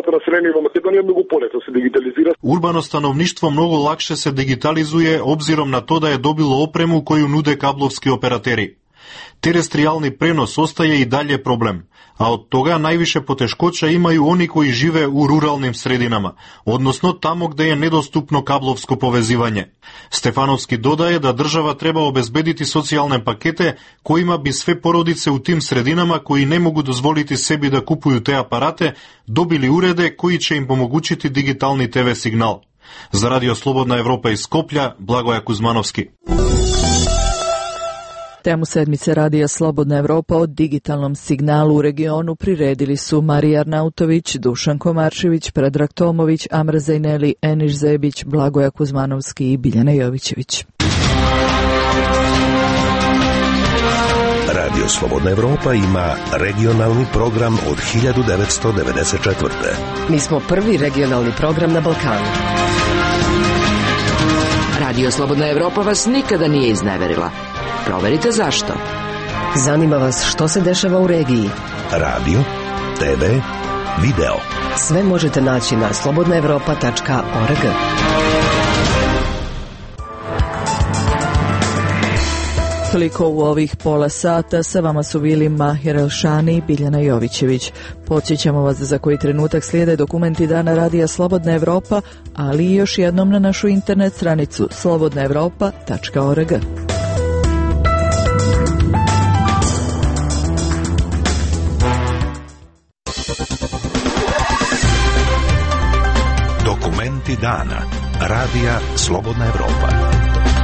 Urbano stanovništvo mnogo lakše se digitalizuje obzirom na to da je dobilo opremu koju nude kablovski operateri. Terestrijalni prenos ostaje i dalje problem, a od toga najviše poteškoća imaju oni koji žive u ruralnim sredinama, odnosno tamo gdje je nedostupno kablovsko povezivanje. Stefanovski dodaje da država treba obezbediti socijalne pakete kojima bi sve porodice u tim sredinama koji ne mogu dozvoliti sebi da kupuju te aparate, dobili urede koji će im omogućiti digitalni te ve signal. Za radio Slobodna Evropa iz Skoplja, Blagoje Kuzmanovski. Temu sedmice radija Slobodna Evropa o digitalnom signalu u regionu priredili su Marija Arnautović, Dušan Komarčević, Predrag Tomović, Amra Zajneli, Enis Zebić, Blagoje Kuzmanovski i Biljana Jovićević. Radio Slobodna Evropa ima regionalni program od hiljadu devetsto devedeset četvrte. Mi smo prvi regionalni program na Balkanu. Radio Slobodna Evropa vas nikada nije izneverila. Proverite zašto. Zanima vas što se dešava u regiji. Radio, te ve, video. Sve možete naći na slobodna evropa tačka org. Toliko u ovih pola sata. Sa vama su bili Mahir Elšani i Biljana Jovićević. Podsjećamo vas da za koji trenutak slijede dokumenti Dana radija Slobodna Evropa, ali i još jednom na našu internet stranicu slobodna evropa tačka org. Dokumenti dana radija Slobodna Evropa.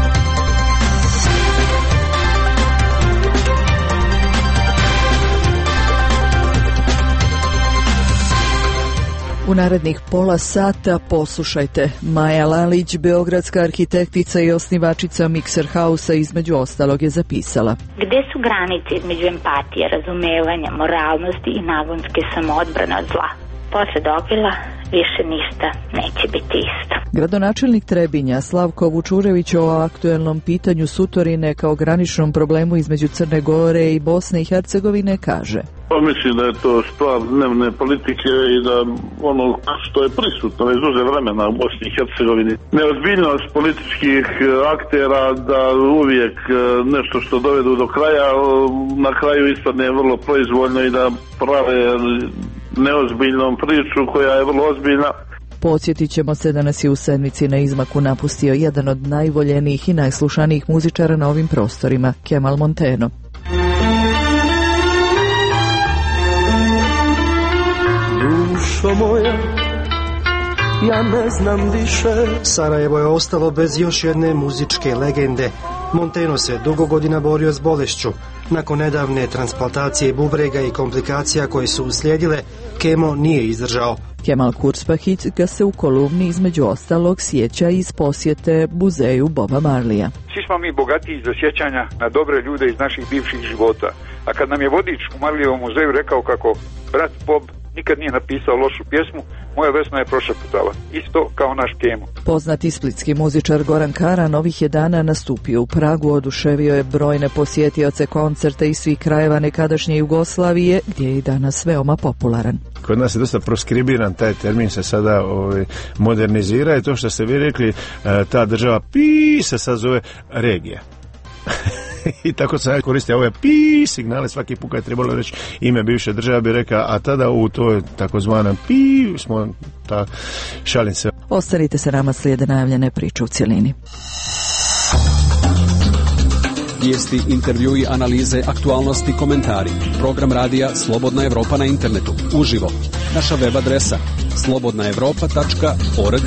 U narednih pola sata poslušajte. Maja Lalić, beogradska arhitektica i osnivačica Mikser Hausa, između ostalog je zapisala: Gde su granice između empatije, razumevanja, moralnosti i nagonske samoodbrane od zla? Posle dopila više ništa neće biti isto. Gradonačelnik Trebinja Slavko Vučurević o aktuelnom pitanju Sutorine kao graničnom problemu između Crne Gore i Bosne i Hercegovine kaže: Pa mislim da je to stvar dnevne politike i da ono što je prisutno već duže vremena u Bosni i Hercegovini. Neozbiljnost političkih aktera da uvijek nešto što dovedu do kraja, na kraju ispadne vrlo proizvoljno i da prave neozbiljnom priču koja je vrlo ozbiljna. Podsjetit ćemo se da nas je u sedmici na izmaku napustio jedan od najvoljenijih i najslušanijih muzičara na ovim prostorima, Kemal Monteno. Dušo moja, ja ne znam više. Sarajevo je ostalo bez još jedne muzičke legende. Monteno se dugo godina borio s bolešću. Nakon nedavne transplantacije bubrega i komplikacija koje su uslijedile, Kemo nije izdržao. Kemal Kurspahić ga se u kolumni između ostalog sjeća iz posjete muzeju Boba Marleya. Svi smo mi bogatiji za sjećanja na dobre ljude iz naših bivših života. A kad nam je vodič u Marleyevom muzeju rekao kako brat Bob nikad nije napisao lošu pjesmu, moja Vesna je prošaputala. Isto kao naš Kemo. Poznati splitski muzičar Goran Karan ovih je dana nastupio u Pragu, oduševio je brojne posjetioce koncerta iz svih krajeva nekadašnje Jugoslavije, gdje je i danas veoma popularan. Kod nas je dosta proskribiran, taj termin se sada ovaj, modernizira i to što ste vi rekli, ta država pi se sad zove regija. I tako se koriste ove pi signale, svaki put kad je trebalo reći ime bivše države bi rekao, a tada u toj takozvanom pi smo ta šalim se. Ostanite se, nama slijede najavljene priče u cjelini. Vijesti, intervjui, analize, aktualnosti, komentari. Program radija Slobodna Evropa na internetu. Uživo. Naša web adresa slobodna evropa tačka org.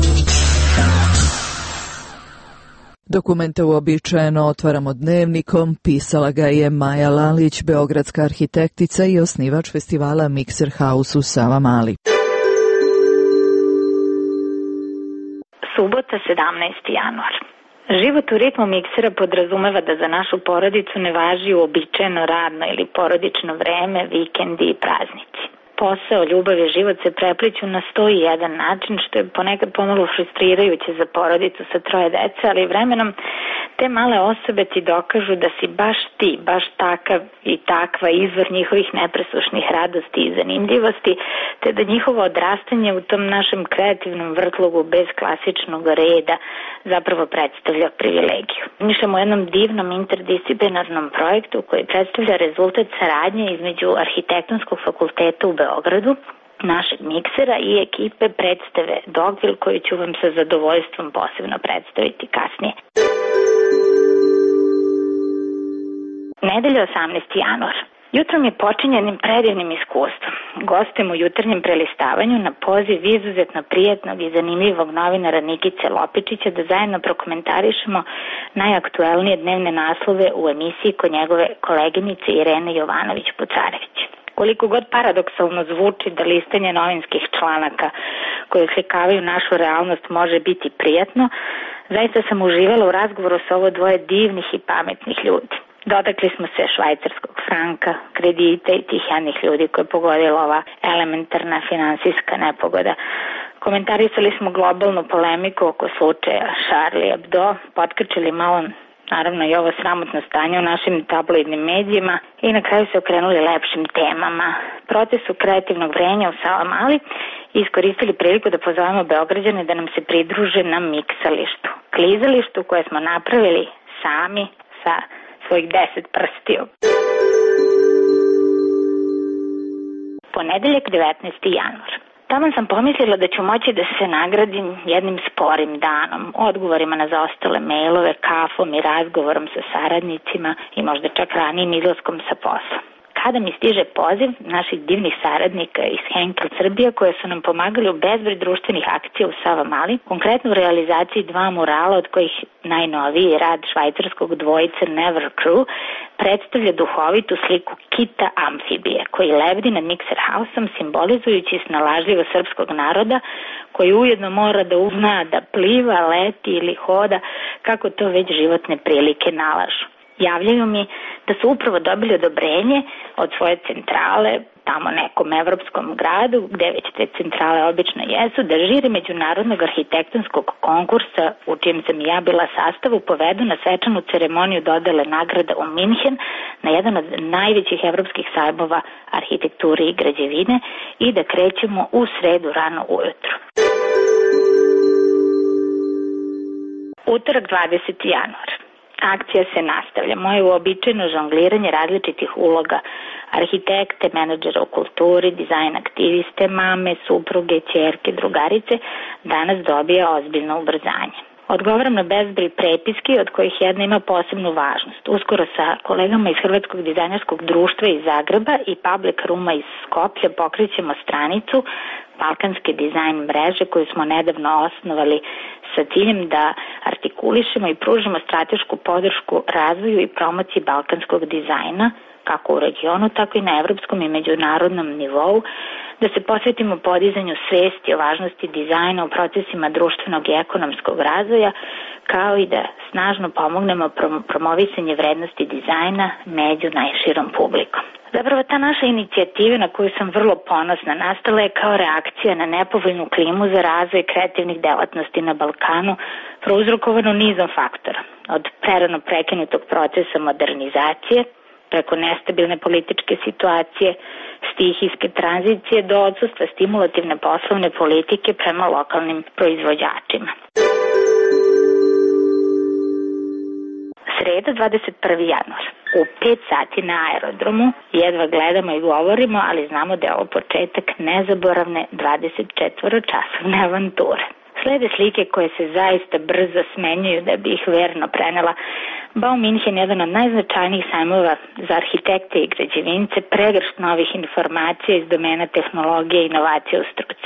Dokumente uobičajeno otvaramo dnevnikom. Pisala ga je Maja Lalić, beogradska arhitektica i osnivač festivala Mikser House u Savamali. Subota, sedamnaesti januar. Život u ritmu miksera podrazumeva da za našu porodicu ne važi uobičajeno radno ili porodično vreme, vikendi i praznici. Posao, ljubav i život se prepliću na sto i jedan način, što je ponekad pomalo frustrirajuće za porodicu sa troje dece, ali vremenom te male osobe ti dokažu da si baš ti, baš takav i takva izvor njihovih nepresušnih radosti i zanimljivosti, te da njihovo odrastanje u tom našem kreativnom vrtlogu bez klasičnog reda zapravo predstavlja privilegiju. Mišljamo o jednom divnom interdisciplinarnom projektu koji predstavlja rezultat saradnje između Arhitektonskog fakulteta u Beogradu, našeg miksera i ekipe predstave Dogville, koju ću vam sa zadovoljstvom posebno predstaviti kasnije. Nedelja, osamnaesti januar. Jutrom je počinjenim predivnim iskustvom. Gostim u jutarnjem prelistavanju na poziv izuzetno prijatnog i zanimljivog novinara Nikice Lopičića da zajedno prokomentarišemo najaktuelnije dnevne naslove u emisiji kod njegove koleginice Irene Jovanović-Pucarević. Koliko god paradoksalno zvuči da listanje novinskih članaka koje slikavaju našu realnost može biti prijatno, zaista sam uživala u razgovoru sa ovo dvoje divnih i pametnih ljudi. Dotakli smo se švajcarskog franka, kredita i tih jadnih ljudi koje je pogodila ova elementarna finansijska nepogoda. Komentarisali smo globalnu polemiku oko slučaja Charlie Hebdo, potkrčili malo naravno i ovo sramotno stanje u našim tabloidnim medijima i na kraju se okrenuli lepšim temama. Procesu kreativnog vrenja u Savamali i iskoristili priliku da pozovemo Beograđane da nam se pridruže na miksalištu. Klizalištu koje smo napravili sami sa svojih deset prstiju. Ponedeljak, devetnaesti januar. Tamo sam pomislila da ću moći da se nagradim jednim sporim danom, odgovorima na zaostale mailove, kafom i razgovorom sa saradnicima i možda čak ranijim izlaskom sa posla. Kada mi stiže poziv naših divnih saradnika iz Henkel Srbija koje su nam pomagali u bezbroj društvenih akcija u Savamali, konkretno u realizaciji dva murala od kojih najnoviji rad švajcarskog dvojice Never Crew predstavlja duhovitu sliku kita amfibije koji lebdi nad Mikser Hausom simbolizujući snalažljivo srpskog naroda koji ujedno mora da uzna da pliva, leti ili hoda kako to već životne prilike nalažu. Javljaju mi da su upravo dobili odobrenje od svoje centrale, tamo nekom evropskom gradu, gde već te centrale obično jesu, da žiri međunarodnog arhitektonskog konkursa u čijem sam ja bila sastavu povedu na svečanu ceremoniju dodele nagrada u Minhen na jedan od najvećih evropskih sajmova arhitekture i građevine i da krećemo u sredu rano ujutru. Utorak, dvadeseti januar. Akcija se nastavlja. Moje uobičajeno žongliranje različitih uloga arhitekte, menadžera u kulturi, dizajn aktiviste, mame, supruge, ćerke, drugarice danas dobija ozbiljno ubrzanje. Odgovaram na bezbroj prepiski od kojih jedna ima posebnu važnost. Uskoro sa kolegama iz Hrvatskog dizajnerskog društva iz Zagreba i Public Rooma iz Skoplja pokrećemo stranicu Balkanske dizajn mreže koju smo nedavno osnovali sa ciljem da artikulišemo i pružimo stratešku podršku razvoju i promociji balkanskog dizajna, kako u regionu, tako i na evropskom i međunarodnom nivou, da se posvetimo podizanju svesti o važnosti dizajna u procesima društvenog i ekonomskog razvoja, kao i da snažno pomognemo promovisanje vrednosti dizajna među najširom publikom. Zapravo ta naša inicijativa na koju sam vrlo ponosna nastala je kao reakcija na nepovoljnu klimu za razvoj kreativnih delatnosti na Balkanu, prouzrokovano nizom faktora, od prerano prekinutog procesa modernizacije, preko nestabilne političke situacije, stihijske tranzicije do odsustva stimulativne poslovne politike prema lokalnim proizvođačima. Sreda, dvadeset prvi januar. U pet sati na aerodromu jedva gledamo i govorimo, ali znamo da je ovo početak nezaboravne dvadeset četvoročasovne avanture. Slede slike koje se zaista brzo smenjuju da bi ih verno prenela. Bau Minhen je jedan od najznačajnijih sajmova za arhitekte i građevince, pregršt novih informacija iz domena tehnologije i inovacije u struci.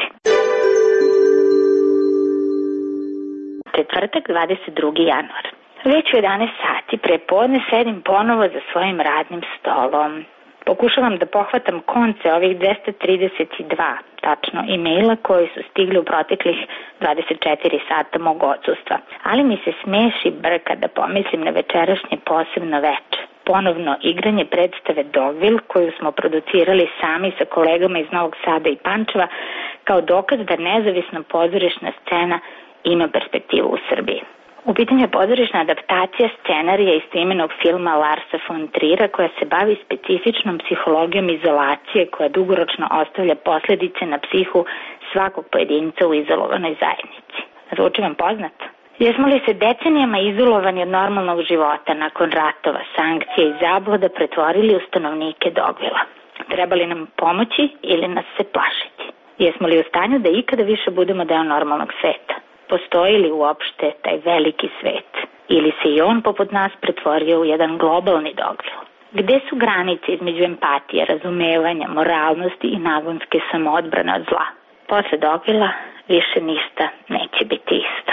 Četvrtak, dvadeset drugi januar. Već u jedanaest sati pre podne sedim ponovo za svojim radnim stolom. Pokušavam da pohvatam konce ovih dvesta trideset dva, tačno, e-maila koji su stigli u proteklih dvadeset četiri sata mog odsustva. Ali mi se smeši brka da pomislim na večerašnje posebno veče. Ponovno igranje predstave Dogville koju smo producirali sami sa kolegama iz Novog Sada i Pančeva kao dokaz da nezavisna pozorišna scena ima perspektivu u Srbiji. U pitanju je pozorišna adaptacija scenarija istoimenog filma Larsa von Trira koja se bavi specifičnom psihologijom izolacije koja dugoročno ostavlja posljedice na psihu svakog pojedinca u izolovanoj zajednici. Zvuči vam poznato? Jesmo li se decenijama izolovani od normalnog života nakon ratova, sankcija i zabluda pretvorili u stanovnike Dogvila? Treba li nam pomoći ili nas se plašiti? Jesmo li u stanju da ikada više budemo deo normalnog sveta? Postoji li uopšte taj veliki svet? Ili se i on poput nas pretvorio u jedan globalni Dogvil? Gde su granice između empatije, razumevanja, moralnosti i nagonske samoodbrane od zla? Posle Dogvila više ništa neće biti isto.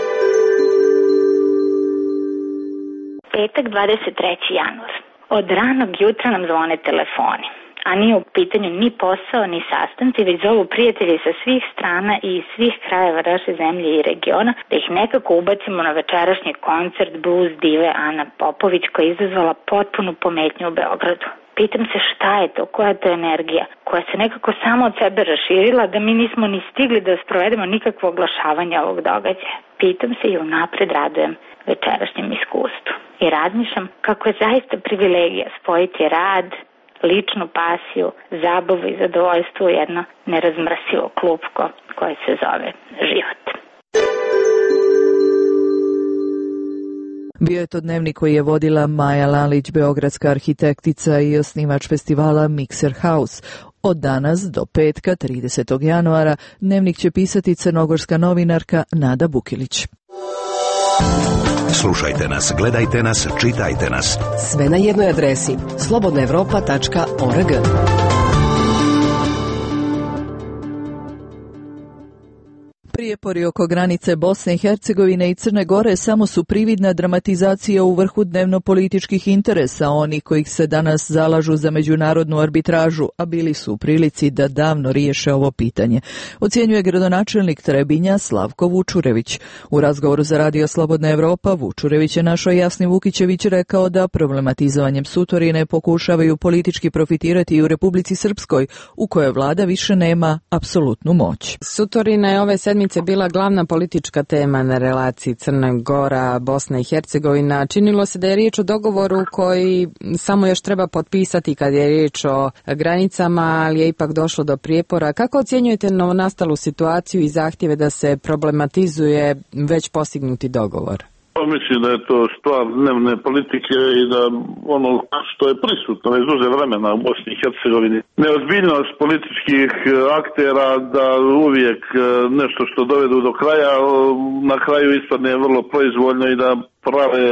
Petak, dvadeset treći januar. Od ranog jutra nam zvone telefoni. A nije u pitanju ni posao, ni sastanci, već zovu prijatelji sa svih strana i iz svih krajeva naše zemlje i regiona, da ih nekako ubacimo na večerašnji koncert blues dive Ana Popović koja je izazvala potpunu pometnju u Beogradu. Pitam se šta je to, koja je to energija, koja se nekako samo od sebe raširila da mi nismo ni stigli da sprovedemo nikakvo oglašavanje ovog događaja. Pitam se i unapred radujem večerašnjem iskustvu. I razmišljam kako je zaista privilegija spojiti rad, ličnu pasiju, zabavu i zadovoljstvo u jedno nerazmrsivo klupko koje se zove život. Bio je to dnevnik koji je vodila Maja Lalić, beogradska arhitektica i osnivač festivala Mixer House. Od danas do petka, tridesetog januara, dnevnik će pisati crnogorska novinarka Nada Bukilić. Slušajte nas, gledajte nas, čitajte nas. Sve na jednoj adresi slobodna evropa tačka org. Prijepori oko granice Bosne i Hercegovine i Crne Gore samo su prividna dramatizacija u vrhu dnevno-političkih interesa onih kojih se danas zalažu za međunarodnu arbitražu, a bili su u prilici da davno riješe ovo pitanje. Ocjenjuje gradonačelnik Trebinja Slavko Vučurević. U razgovoru za Radio Slobodna Evropa Vučurević je našoj Jasni Vukićević rekao da problematizovanjem Sutorine pokušavaju politički profitirati i u Republici Srpskoj, u kojoj vlada više nema apsolutnu moć. Sutorina je ove sedmice bila glavna politička tema na relaciji Crna Gora, Bosna i Hercegovina. Činilo se da je riječ o dogovoru koji samo još treba potpisati kad je riječ o granicama, ali je ipak došlo do prijepora. Kako ocjenjujete novonastalu situaciju i zahtjeve da se problematizuje već postignuti dogovor? Mislim da je to stvar dnevne politike i da ono što je prisutno već duže vremena u Bosni i Hercegovini, neozbiljnost političkih aktera da uvijek nešto što dovedu do kraja, na kraju ispadne vrlo proizvoljno i da prave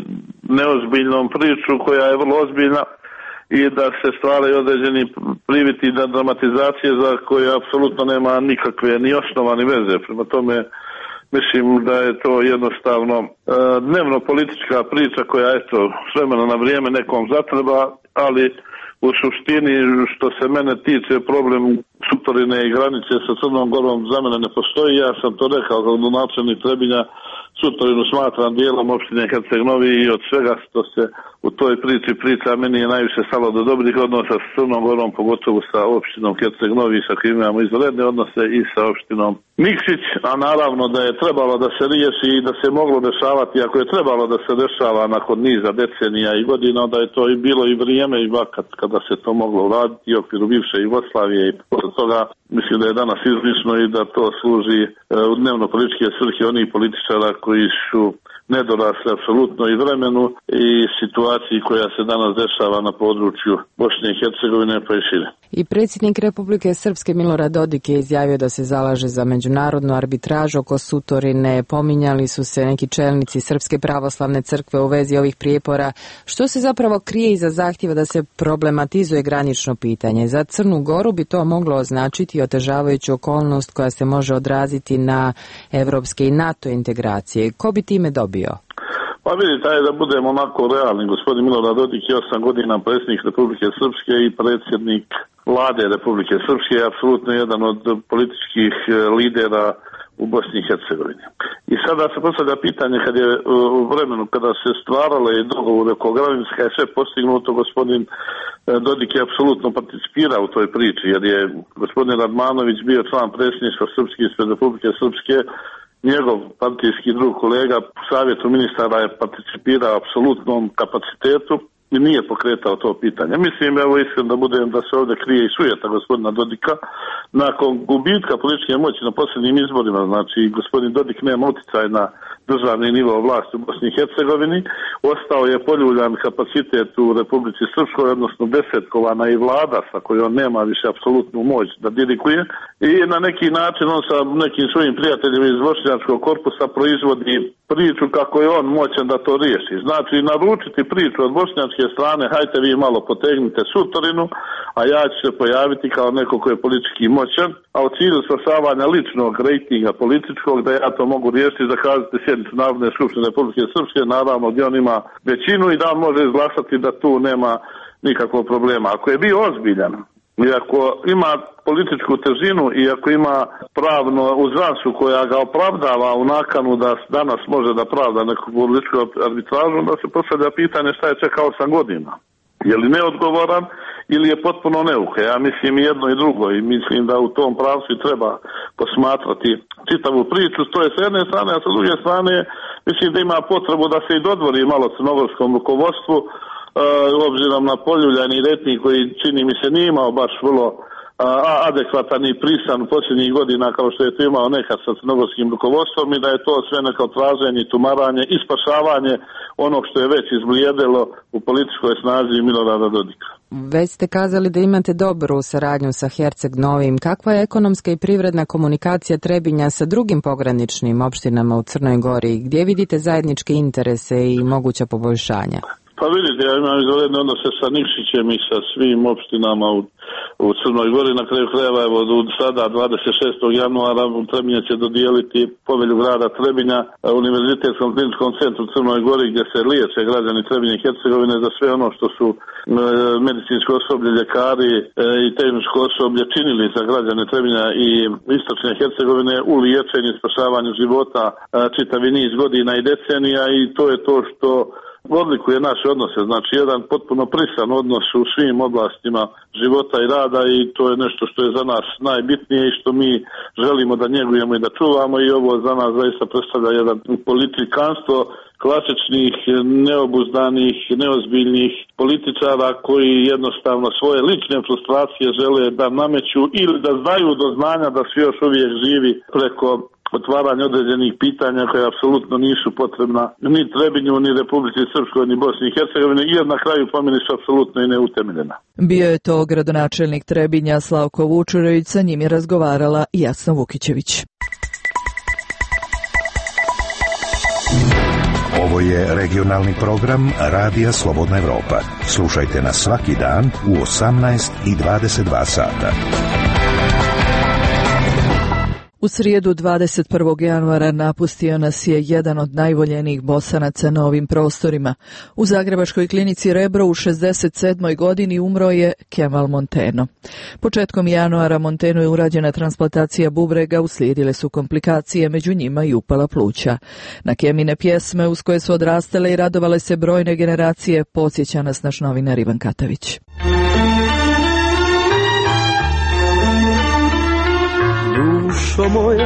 neozbiljnom priču koja je vrlo ozbiljna i da se stvaraju određeni priviti da dramatizacije za koje apsolutno nema nikakve ni osnova ni veze. Prema tome, mislim da je to jednostavno e, dnevno politička priča koja eto s vremena na vrijeme nekom zatreba, ali u suštini što se mene tiče problem Sutorine i granice sa Crnom Gorom za mene ne postoji. Ja sam to rekao kao gradonačelnik Trebinja, Sutorinu smatram dijelom opštine Herceg Novi i od svega što se u toj priči priča meni je najviše stalo do dobrih odnosa s Crnom Gorom, pogotovo sa opštinom Herceg Novi sa kojim imamo izvanredne odnose i sa opštinom Nikšić, a naravno da je trebalo da se riješi i da se moglo dešavati, ako je trebalo da se dešava nakon niza decenija i godina, da je to i bilo i vrijeme i vakat kada se to moglo uraditi u okviru bivše Jugoslavije i posle toga mislim da je danas izlišno i da to služi u dnevno političke svrhe onih političara koji su nedorasli apsolutno i vremenu i situaciji koja se danas dešava na području Bosne i Hercegovine pa i šire. I predsjednik Republike Srpske Milorad Dodik je izjavio da se zalaže za međunarodnu arbitražu oko Sutorine. Pominjali su se neki čelnici Srpske pravoslavne crkve u vezi ovih prijepora. Što se zapravo krije iza zahtjeva da se problematizuje granično pitanje? Za Crnu Goru bi to moglo označiti otežavajuću okolnost koja se može odraziti na evropske i NATO integracije. Ko bi time dobio? Pa vidite, ajde da budemo onako realni. Gospodin Milorad Dodik je osam godina predsjednik Republike Srpske i predsjednik vlade Republike Srpske je apsolutno jedan od političkih lidera u Bosni i Hercegovini. I sada se postavlja pitanje kad je u vremenu kada se stvarale dogovor oko granica, kad je sve postignuto, gospodin Dodik je apsolutno participirao u toj priči, jer je gospodin Radmanović bio član predsjedništva Srpske ispred Republike Srpske. Njegov partijski drug kolega u savjetu ministara je participirao apsolutnom kapacitetu i nije pokretao to pitanje. Mislim, evo iskreno da budem da se ovdje krije i sujeta gospodina Dodika. Nakon gubitka političke moći na posljednjim izborima, znači gospodin Dodik nema utjecaj na državni nivo vlasti u Bosni i Hercegovini, ostao je poljuljan kapacitet u Republici Srpskoj, odnosno desetkovana i vlada sa kojom nema više apsolutnu moć da dirikuje i na neki način on sa nekim svojim prijateljima iz bošnjačkog korpusa proizvodi priču kako je on moćan da to riješi. Znači naručiti priču od bošnjačke strane, hajte vi malo potegnite Sutorinu, a ja ću se pojaviti kao neko ko je politički moćan, a u cilju spasavanja ličnog rejtinga političkog da ja to mogu riješiti, zakazati sjednicu Narodne skupštine Republike Srpske, naravno gdje on ima većinu i da on može izglasati da tu nema nikakvog problema. Ako je bio ozbiljan i ako ima političku težinu i ako ima pravno uzrancu koja ga opravdava u nakanu da danas može da pravda neku političku arbitražu, da se postavlja pitanje šta je čekao osam godina. Je li neodgovoran ili je potpuno neuke? Ja mislim i jedno i drugo i mislim da u tom pravcu treba posmatrati čitavu priču. To je s jedne strane, a sa druge strane mislim da ima potrebu da se i dodvori malo crnogorskom rukovodstvu, Uh, obzirom na poljuljani retnik koji čini mi se nije imao baš vrlo adekvatan i prisan u posljednjih godina kao što je to imao nekad sa crnogorskim rukovodstvom i da je to sve neko traženje, tumaranje i spašavanje onog što je već izblijedelo u političkoj snazi Milorada Dodika. Već ste kazali da imate dobru saradnju sa Herceg Novim. Kakva je ekonomska i privredna komunikacija Trebinja sa drugim pograničnim opštinama u Crnoj Gori? Gdje vidite zajedničke interese i moguća poboljšanja? Pa vidite, ja imam izvanredne odnose sa Nikšićem i sa svim opštinama u, u Crnoj Gori. Na kraju krajeva, evo, sada dvadeset šestog januara Trebinje će dodijeliti povelju grada Trebinja Univerzitetskom kliničkom centru u Crnoj Gori gdje se liječe građani Trebinje i Hercegovine za sve ono što su e, medicinsko osoblje, ljekari e, i tehničko osoblje činili za građane Trebinja i istočne Hercegovine u liječenju i spašavanju života e, čitavi niz godina i decenija i to je to što odlikuje naše odnose, znači jedan potpuno prisan odnos u svim oblastima života i rada i to je nešto što je za nas najbitnije i što mi želimo da njegujemo i da čuvamo i ovo za nas zaista predstavlja jedan politikanstvo klasičnih, neobuzdanih, neozbiljnih političara koji jednostavno svoje lične frustracije žele da nameću ili da znaju do znanja da su još uvijek živi preko otvaranje određenih pitanja koje apsolutno nisu potrebna ni Trebinju, ni Republici Srpskoj, ni Bosni i Hercegovini i na kraju po meni su apsolutno i neutemeljena. Bio je to gradonačelnik Trebinja Slavko Vučurević, sa njim je razgovarala Jasna Vukićević. Ovo je regionalni program Radija Slobodna Evropa. Slušajte nas svaki dan u osamnaest i dvadeset dva sata. U srijedu dvadeset prvog januara napustio nas je jedan od najvoljenijih Bosanaca na ovim prostorima. U Zagrebačkoj klinici Rebro u šezdeset sedmoj godini umro je Kemal Monteno. Početkom januara Montenu je urađena transplantacija bubrega, uslijedile su komplikacije, među njima i upala pluća. Na Kemine pjesme uz koje su odrastale i radovale se brojne generacije podsjeća nas naš novinar Ivan Katavić. Dušo moja,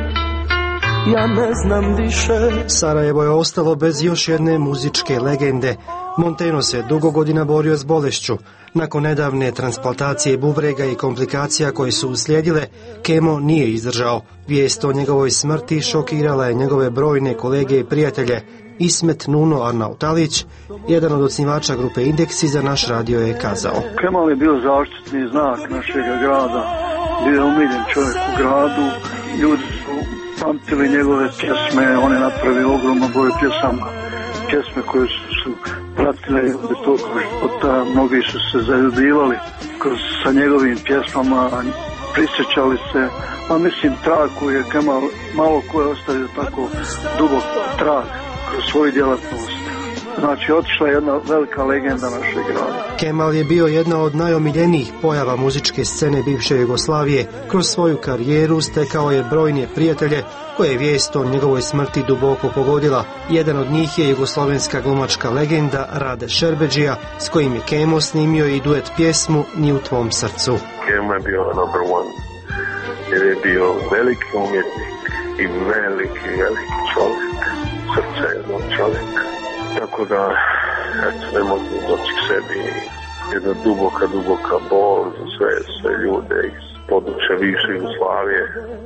ja ne znam više. Sarajevo je ostalo bez još jedne muzičke legende. Monteno se dugo godina borio s bolešću. Nakon nedavne transplantacije bubrega i komplikacija koje su uslijedile, Kemo nije izdržao. Vijest o njegovoj smrti šokirala je njegove brojne kolege i prijatelje. Ismet Nuno Arnautalić, jedan od osnivača grupe Indeksi, za naš radio je kazao: Kemal je bio zaštitni znak našeg grada. Bio je umiljen čovjek u gradu, ljudi su pamtili njegove pjesme, on je napravio ogromno broj pjesama, pjesme koje su, su pratile od tog života, mnogi su se zaljubivali kroz, sa njegovim pjesmama, prisjećali se, a mislim trag koji je Kemal, malo ko je ostavio tako dubok trag kroz svoju djelatnost. Znači, otišla je jedna velika legenda našeg grada. Kemal je bio jedna od najomiljenijih pojava muzičke scene bivše Jugoslavije. Kroz svoju karijeru stekao je brojne prijatelje koje je vijest o njegovoj smrti duboko pogodila. Jedan od njih je jugoslovenska glumačka legenda Rade Šerbedžija, s kojim je Kemo snimio i duet pjesmu Ni u tvom srcu. Kemo je bio number one, jer je bio veliki umjetnik i veliki, veliki čovjek, srce jednog čovjeka. Tako da, eto, ne mogu doći k sebi, jedna duboka, duboka bol za sve, sve ljude iz područja bivše Jugoslavije.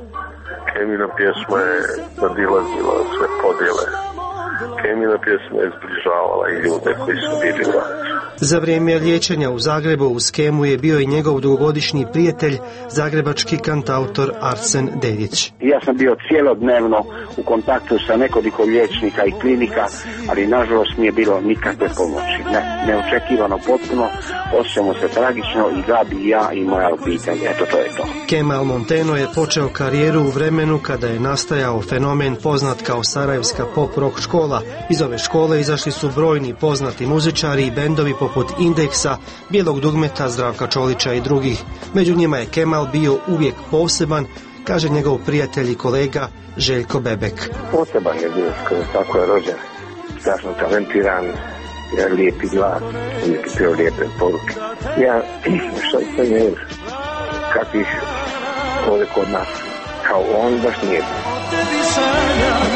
Kemina pjesma je nadilazila sve podjele. Kemina pjesma je zbližavala i ljude koji su bili vlači. Za vrijeme liječenja u Zagrebu uz Kemu je bio i njegov dugogodišnji prijatelj, zagrebački kantautor Arsen Dedić. Ja sam bio cijelodnevno u kontaktu sa nekoliko liječnika i klinika, ali nažalost nije bilo nikakve pomoći. Ne, neočekivano potpuno, osjećamo se tragično i Gabi i ja i moja obitelj. Eto, to je to. Kemal Monteno je počeo karijeru u vremenu kada je nastajao fenomen poznat kao Sarajevska pop rock škola. Iz ove škole izašli su brojni poznati muzičari i bendovi poput Indeksa, Bijelog dugmeta, Zdravka Čolića i drugih. Među njima je Kemal bio uvijek poseban, kaže njegov prijatelj i kolega Željko Bebek. Poseban je bio, tako je rođen, strašno talentiran, jedan lijepi glas, uvijek pio lijepe poruke. Ja, što je ne kakvih ovdje kod nas, kao on baš nije.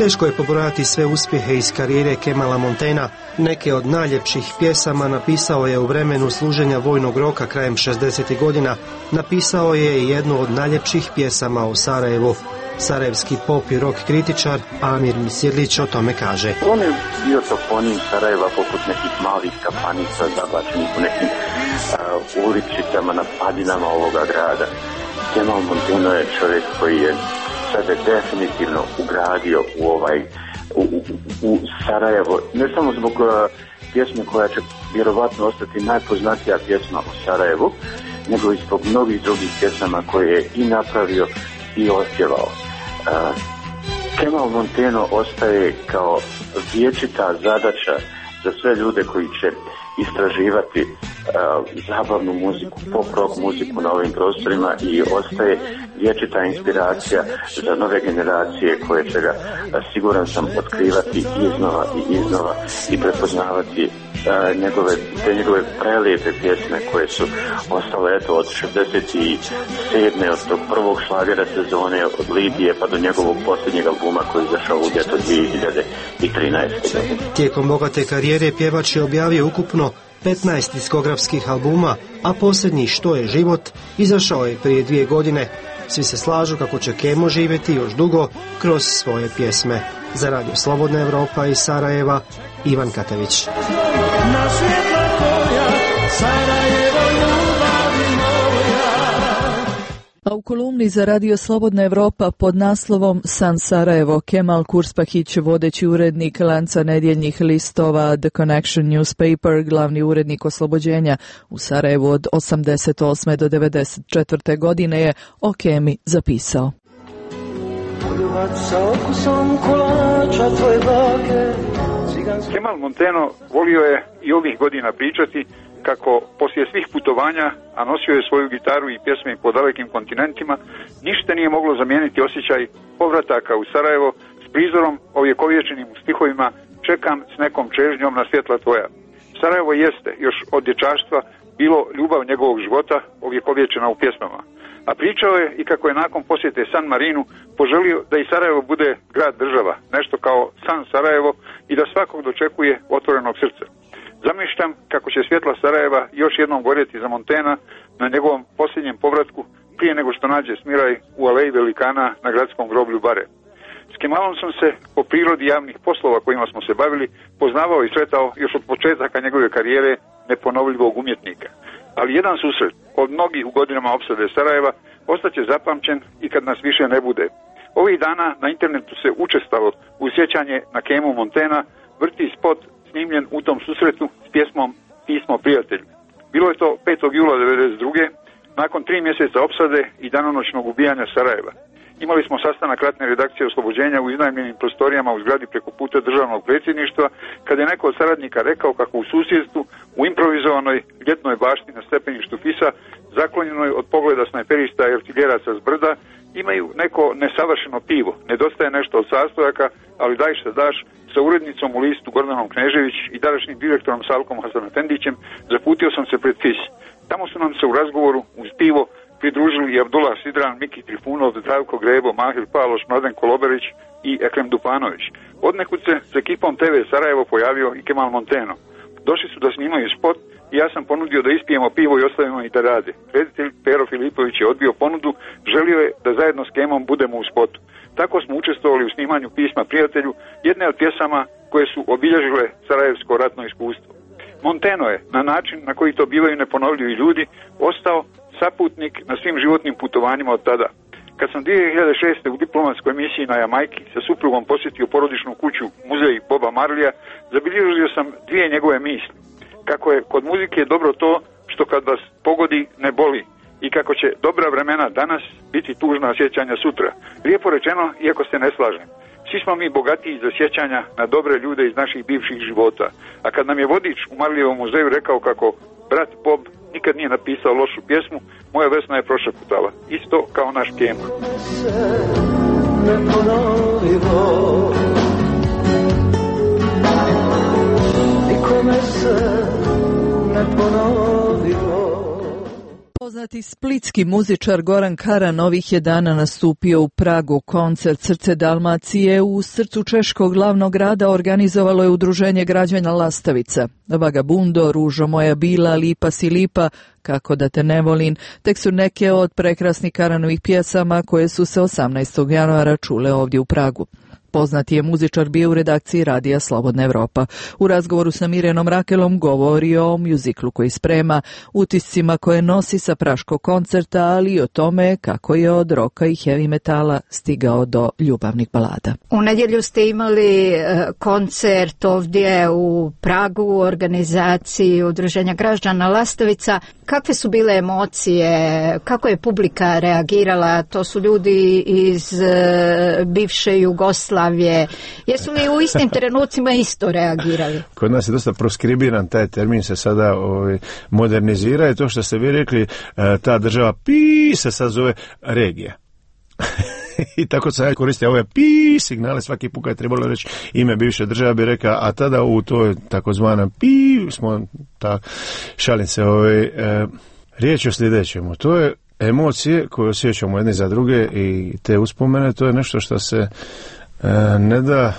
Teško je pobrojati sve uspjehe iz karijere Kemala Montaignea. Neke od najljepših pjesama napisao je u vremenu služenja vojnog roka krajem šezdesetih godina. Napisao je i jednu od najljepših pjesama o Sarajevu. Sarajevski pop i rock kritičar Amir Misirlić o tome kaže. On je bio toponim Sarajeva poput nekih malih kapanica zabačenih u nekim uh, uličicama na padinama ovoga grada. Kemal Montaigne je čovjek koji je sebe definitivno ugradio u ovaj u, u, u Sarajevo, ne samo zbog uh, pjesme koja će vjerovatno ostati najpoznatija pjesma o Sarajevu, nego i zbog mnogih drugih pjesama koje je i napravio i otpjevao. Uh, Kemal Montaigne ostaje kao vječita zadaća za sve ljude koji će istraživati uh, zabavnu muziku, pop rock muziku na ovim prostorima i ostaje vječita inspiracija za nove generacije koje će ga, uh, siguran sam, otkrivati iznova i iznova i prepoznavati uh, njegove, te njegove prelijepe pjesme koje su ostale eto od šezdeset sedme od tog prvog šlagera sezone od Libije pa do njegovog posljednjeg albuma koji je izašao u ljeto dvije hiljade trinaeste. Tijekom bogate karijere pjevač je objavio ukupno petnaest diskografskih albuma, a posljednji Što je život izašao je prije dvije godine. Svi se slažu kako će Kemo živjeti još dugo kroz svoje pjesme. Za Radio Slobodna Evropa iz Sarajeva, Ivan Katević. Na svjetla tvoja, Sarajevo, ljubavi moja. A u kolumni za Radio Slobodna Evropa pod naslovom San Sarajevo, Kemal Kurspahić, vodeći urednik lanca nedjeljnih listova The Connection Newspaper, glavni urednik Oslobođenja u Sarajevu od osamdeset osme do devedeset četvrte godine, je o Kemi zapisao. Kemal Montaigne volio je i ovih godina pričati kako poslije svih putovanja, a nosio je svoju gitaru i pjesme po dalekim kontinentima, ništa nije moglo zamijeniti osjećaj povrataka u Sarajevo s prizorom ovjekovječenim u stihovima Čekam s nekom čežnjom na svjetla tvoja. Sarajevo jeste još od dječaštva bilo ljubav njegovog života ovjekovječena u pjesmama. A pričao je i kako je nakon posjete San Marinu poželio da i Sarajevo bude grad država, nešto kao San Sarajevo, i da svakog dočekuje otvorenog srca. Zamišljam kako će svjetla Sarajeva još jednom gorjeti za Montaignea na njegovom posljednjem povratku prije nego što nađe smiraj u aleji velikana na gradskom groblju Bare. S Kemalom sam se po prirodi javnih poslova kojima smo se bavili poznavao i sretao još od početaka njegove karijere neponovljivog umjetnika. Ali jedan susret od mnogih u godinama opsade Sarajeva ostaće zapamćen i kad nas više ne bude. Ovih dana na internetu se učestalo u sjećanje na Kemu Montaignea vrti spot snimljen u tom susretu s pjesmom Pismo prijatelju. Bilo je to petog jula devedeset druge nakon tri mjeseca opsade i danonoćnog ubijanja Sarajeva. Imali smo sastanak ratne redakcije Oslobođenja u iznajmljenim prostorijama u zgradi preko puta državnog predsjedništva, kad je neko od saradnika rekao kako u susjedstvu, u improvizovanoj ljetnoj bašti na stepeništu Fisa, zaklonjenoj od pogleda snajperista i artiljeraca s brda, imaju neko nesavršeno pivo. Nedostaje nešto od sastojaka, ali daj šta daš, sa urednicom u listu Gordanom Knežević i današnjim direktorom Salkom Hasanatendićem zaputio sam se pred Fis. Tamo su nam se u razgovoru uz pivo pridružili i Abdullah Sidran, Miki Trifunov, Zdravko Grebo, Mahir Paloš, Mladen Koloberić i Ekrem Dupanović. Odnekud se s ekipom te ve Sarajevo pojavio i Kemal Montaigne. Došli su da snimaju spot i ja sam ponudio da ispijemo pivo i ostavimo i da rade. Reditelj Pero Filipović je odbio ponudu, želio je da zajedno s Kemom budemo u spotu. Tako smo učestvovali u snimanju Pisma prijatelju, jedne od pjesama koje su obilježile sarajevsko ratno iskustvo. Montaigne je, na način na koji to bivaju neponovljivi ljudi, ostao saputnik na svim životnim putovanjima od tada. Kad sam dvije hiljade šeste. u diplomatskoj misiji na Jamajki sa suprugom posjetio porodičnu kuću muzej Boba Marlija, zabilježio sam dvije njegove misli. Kako je kod muzike dobro to što kad vas pogodi ne boli i kako će dobra vremena danas biti tužna sjećanja sutra. Lijepo rečeno, iako se ne slažem. Svi smo mi bogatiji za sjećanja na dobre ljude iz naših bivših života. A kad nam je vodič u Marlijevom muzeju rekao kako brat Bob nikad nije napisao lošu pjesmu, moja Vesna je prošaputala. Isto kao naš Kemo. Poznati splitski muzičar Goran Karan ovih je dana nastupio u Pragu. Koncert Srce Dalmacije u srcu češkog glavnog grada organizovalo je Udruženje građana Lastavica. Vagabundo, Ružo moja bila, Lipa si lipa, Kako da te ne volim, tek su neke od prekrasnih Karanovih pjesama koje su se osamnaestog januara čule ovdje u Pragu. Poznati je muzičar bio u redakciji Radija Slobodna Evropa. U razgovoru sa Mirjanom Rakelom govorio o mjuziklu koji sprema, utiscima koje nosi sa praškog koncerta, ali i o tome kako je od roka i heavy metala stigao do ljubavnih balada. U nedjelju ste imali koncert ovdje u Pragu u organizaciji Udruženja građana Lastavica. Kakve su bile emocije? Kako je publika reagirala? To su ljudi iz bivše Jugoslavije. Jesu li u istim trenucima isto reagirali? Kod nas je dosta proskribiran taj termin, se sada ovaj, modernizira i to što ste vi rekli, ta država pi se sad zove regija. I tako se ja koristio ove pi signale, svaki put kad je trebalo reći ime bivše države bi rekao, a tada u toj takozvanom pi smo, ta šalim se, ovaj, e, riječ o sljedećemu, to je emocije koje osjećamo jedni za druge i te uspomene, to je nešto što se e, ne da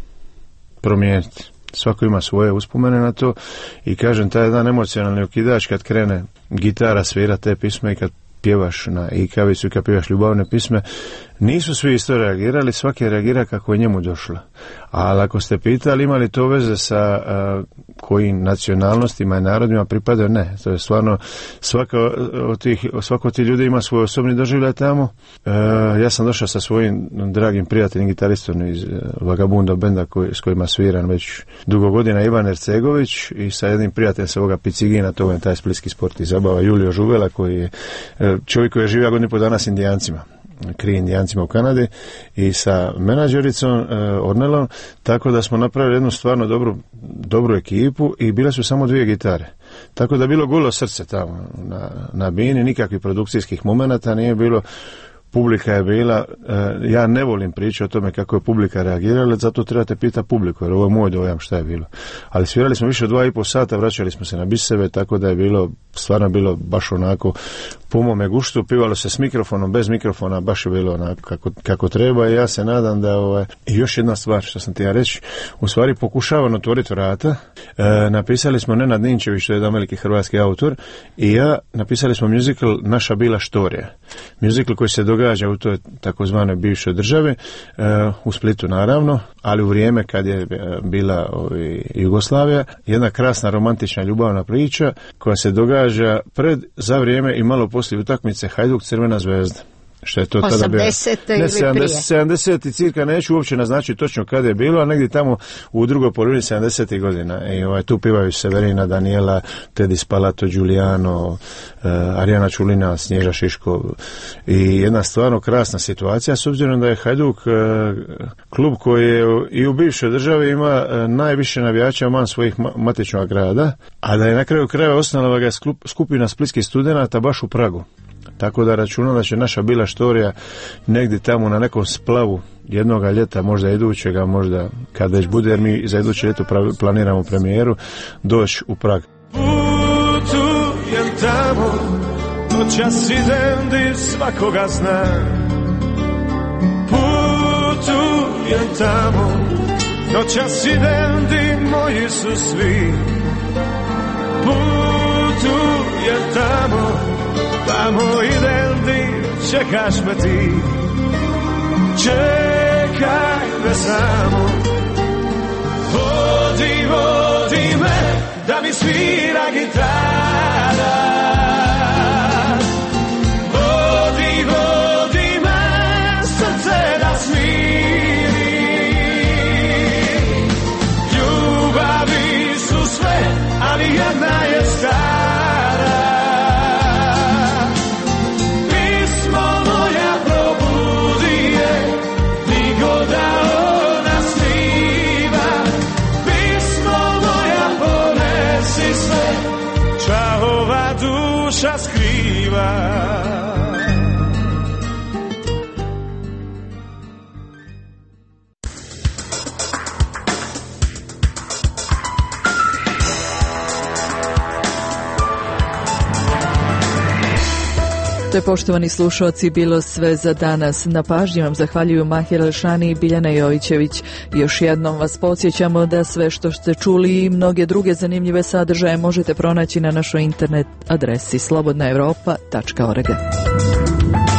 promijeniti. Svako ima svoje uspomene na to i kažem, taj jedan emocionalni okidač kad krene gitara svira te pisme i kad pjevaš na ikavicu i kad pjevaš ljubavne pisme, nisu svi isto reagirali, svaki reagira kako je njemu došlo. Ali ako ste pitali ima li to veze sa uh, kojim nacionalnostima i narodima pripadaju, ne. To je stvarno, svaka od tih, svako od tih ljudi ima svoj osobni doživljaj tamo. Uh, ja sam došao sa svojim dragim prijateljem, gitaristom iz uh, Vagabundo benda koji, s kojima sviram već dugo godina, Ivan Ercegović, i sa jednim prijateljem sa ovoga Picigina, to je taj splitski sport i zabava, Julio Žuvela, koji je uh, čovjek koji je živio godinu po dana s Indijancima, kri Indijancima u Kanadi, i sa menadžericom e, Ornelom, tako da smo napravili jednu stvarno dobru, dobru ekipu i bile su samo dvije gitare. Tako da je bilo gulo srce tamo na, na bini, nikakvih produkcijskih momenata nije bilo. Publika je bila, e, ja ne volim pričati o tome kako je publika reagirala, zato trebate pitati publiku, jer ovo je moj dojam šta je bilo. Ali svirali smo više od dva i pol sata, vraćali smo se na biseve, tako da je bilo, stvarno bilo baš onako po mome guštu, pivalo se s mikrofonom, bez mikrofona, baš je bilo onako kako, kako treba i ja se nadam da, ovaj, i još jedna stvar što sam ti ja reći, u stvari pokušavam otvoriti vrata, e, napisali smo Nenad Ninčević, što je jedan veliki hrvatski autor, i ja napisali smo musical Naša bila štorija. Musical koji se događa u toj takozvanoj bivšoj državi, uh, u Splitu naravno, ali u vrijeme kad je bila ovi, Jugoslavija, jedna krasna romantična ljubavna priča koja se događa pred, za vrijeme i malo poslije utakmice Hajduk Crvena zvezda. Što je to tada bilo? Ne, sedamdeset, sedamdeset i cirka, neću uopće naznačiti točno kada je bilo, a negdje tamo u drugoj polovini sedamdesetih godina. I ovaj, tu pivaju Severina, Daniela, Tedi Spalato, Giuliano, uh, Arijana Čulina, Snježa Šiško. I jedna stvarno krasna situacija, s obzirom da je Hajduk uh, klub koji je i u bivšoj državi ima uh, najviše navijača van svojih ma- matičnog grada, a da je na kraju krajeva osnovala ga skupina splitskih studenata baš u Pragu. Tako da računam da će naša bila štorija negdje tamo na nekom splavu jednoga ljeta, možda idućega, možda kad već bude, jer mi za iduće ljeto planiramo premijeru, doći u Prag. Putujem tamo, noćas idem di svakoga zna. Putujem tamo, noćas idem di moji su svi. Putujem tamo, tamo idem di čekaš me ti. Čekaj me samo, vodi, vodi me, da mi svira gitara. Vodi, vodi me, srce da smiri. Ljubavi su sve, ali jedna je stara. Ciao To je, poštovani slušalci, bilo sve za danas. Na pažnji vam zahvaljuju Mahir Elšani i Biljana Jovićević. Još jednom vas podsjećamo da sve što ste čuli i mnoge druge zanimljive sadržaje možete pronaći na našoj internet adresi slobodna evropa tačka org.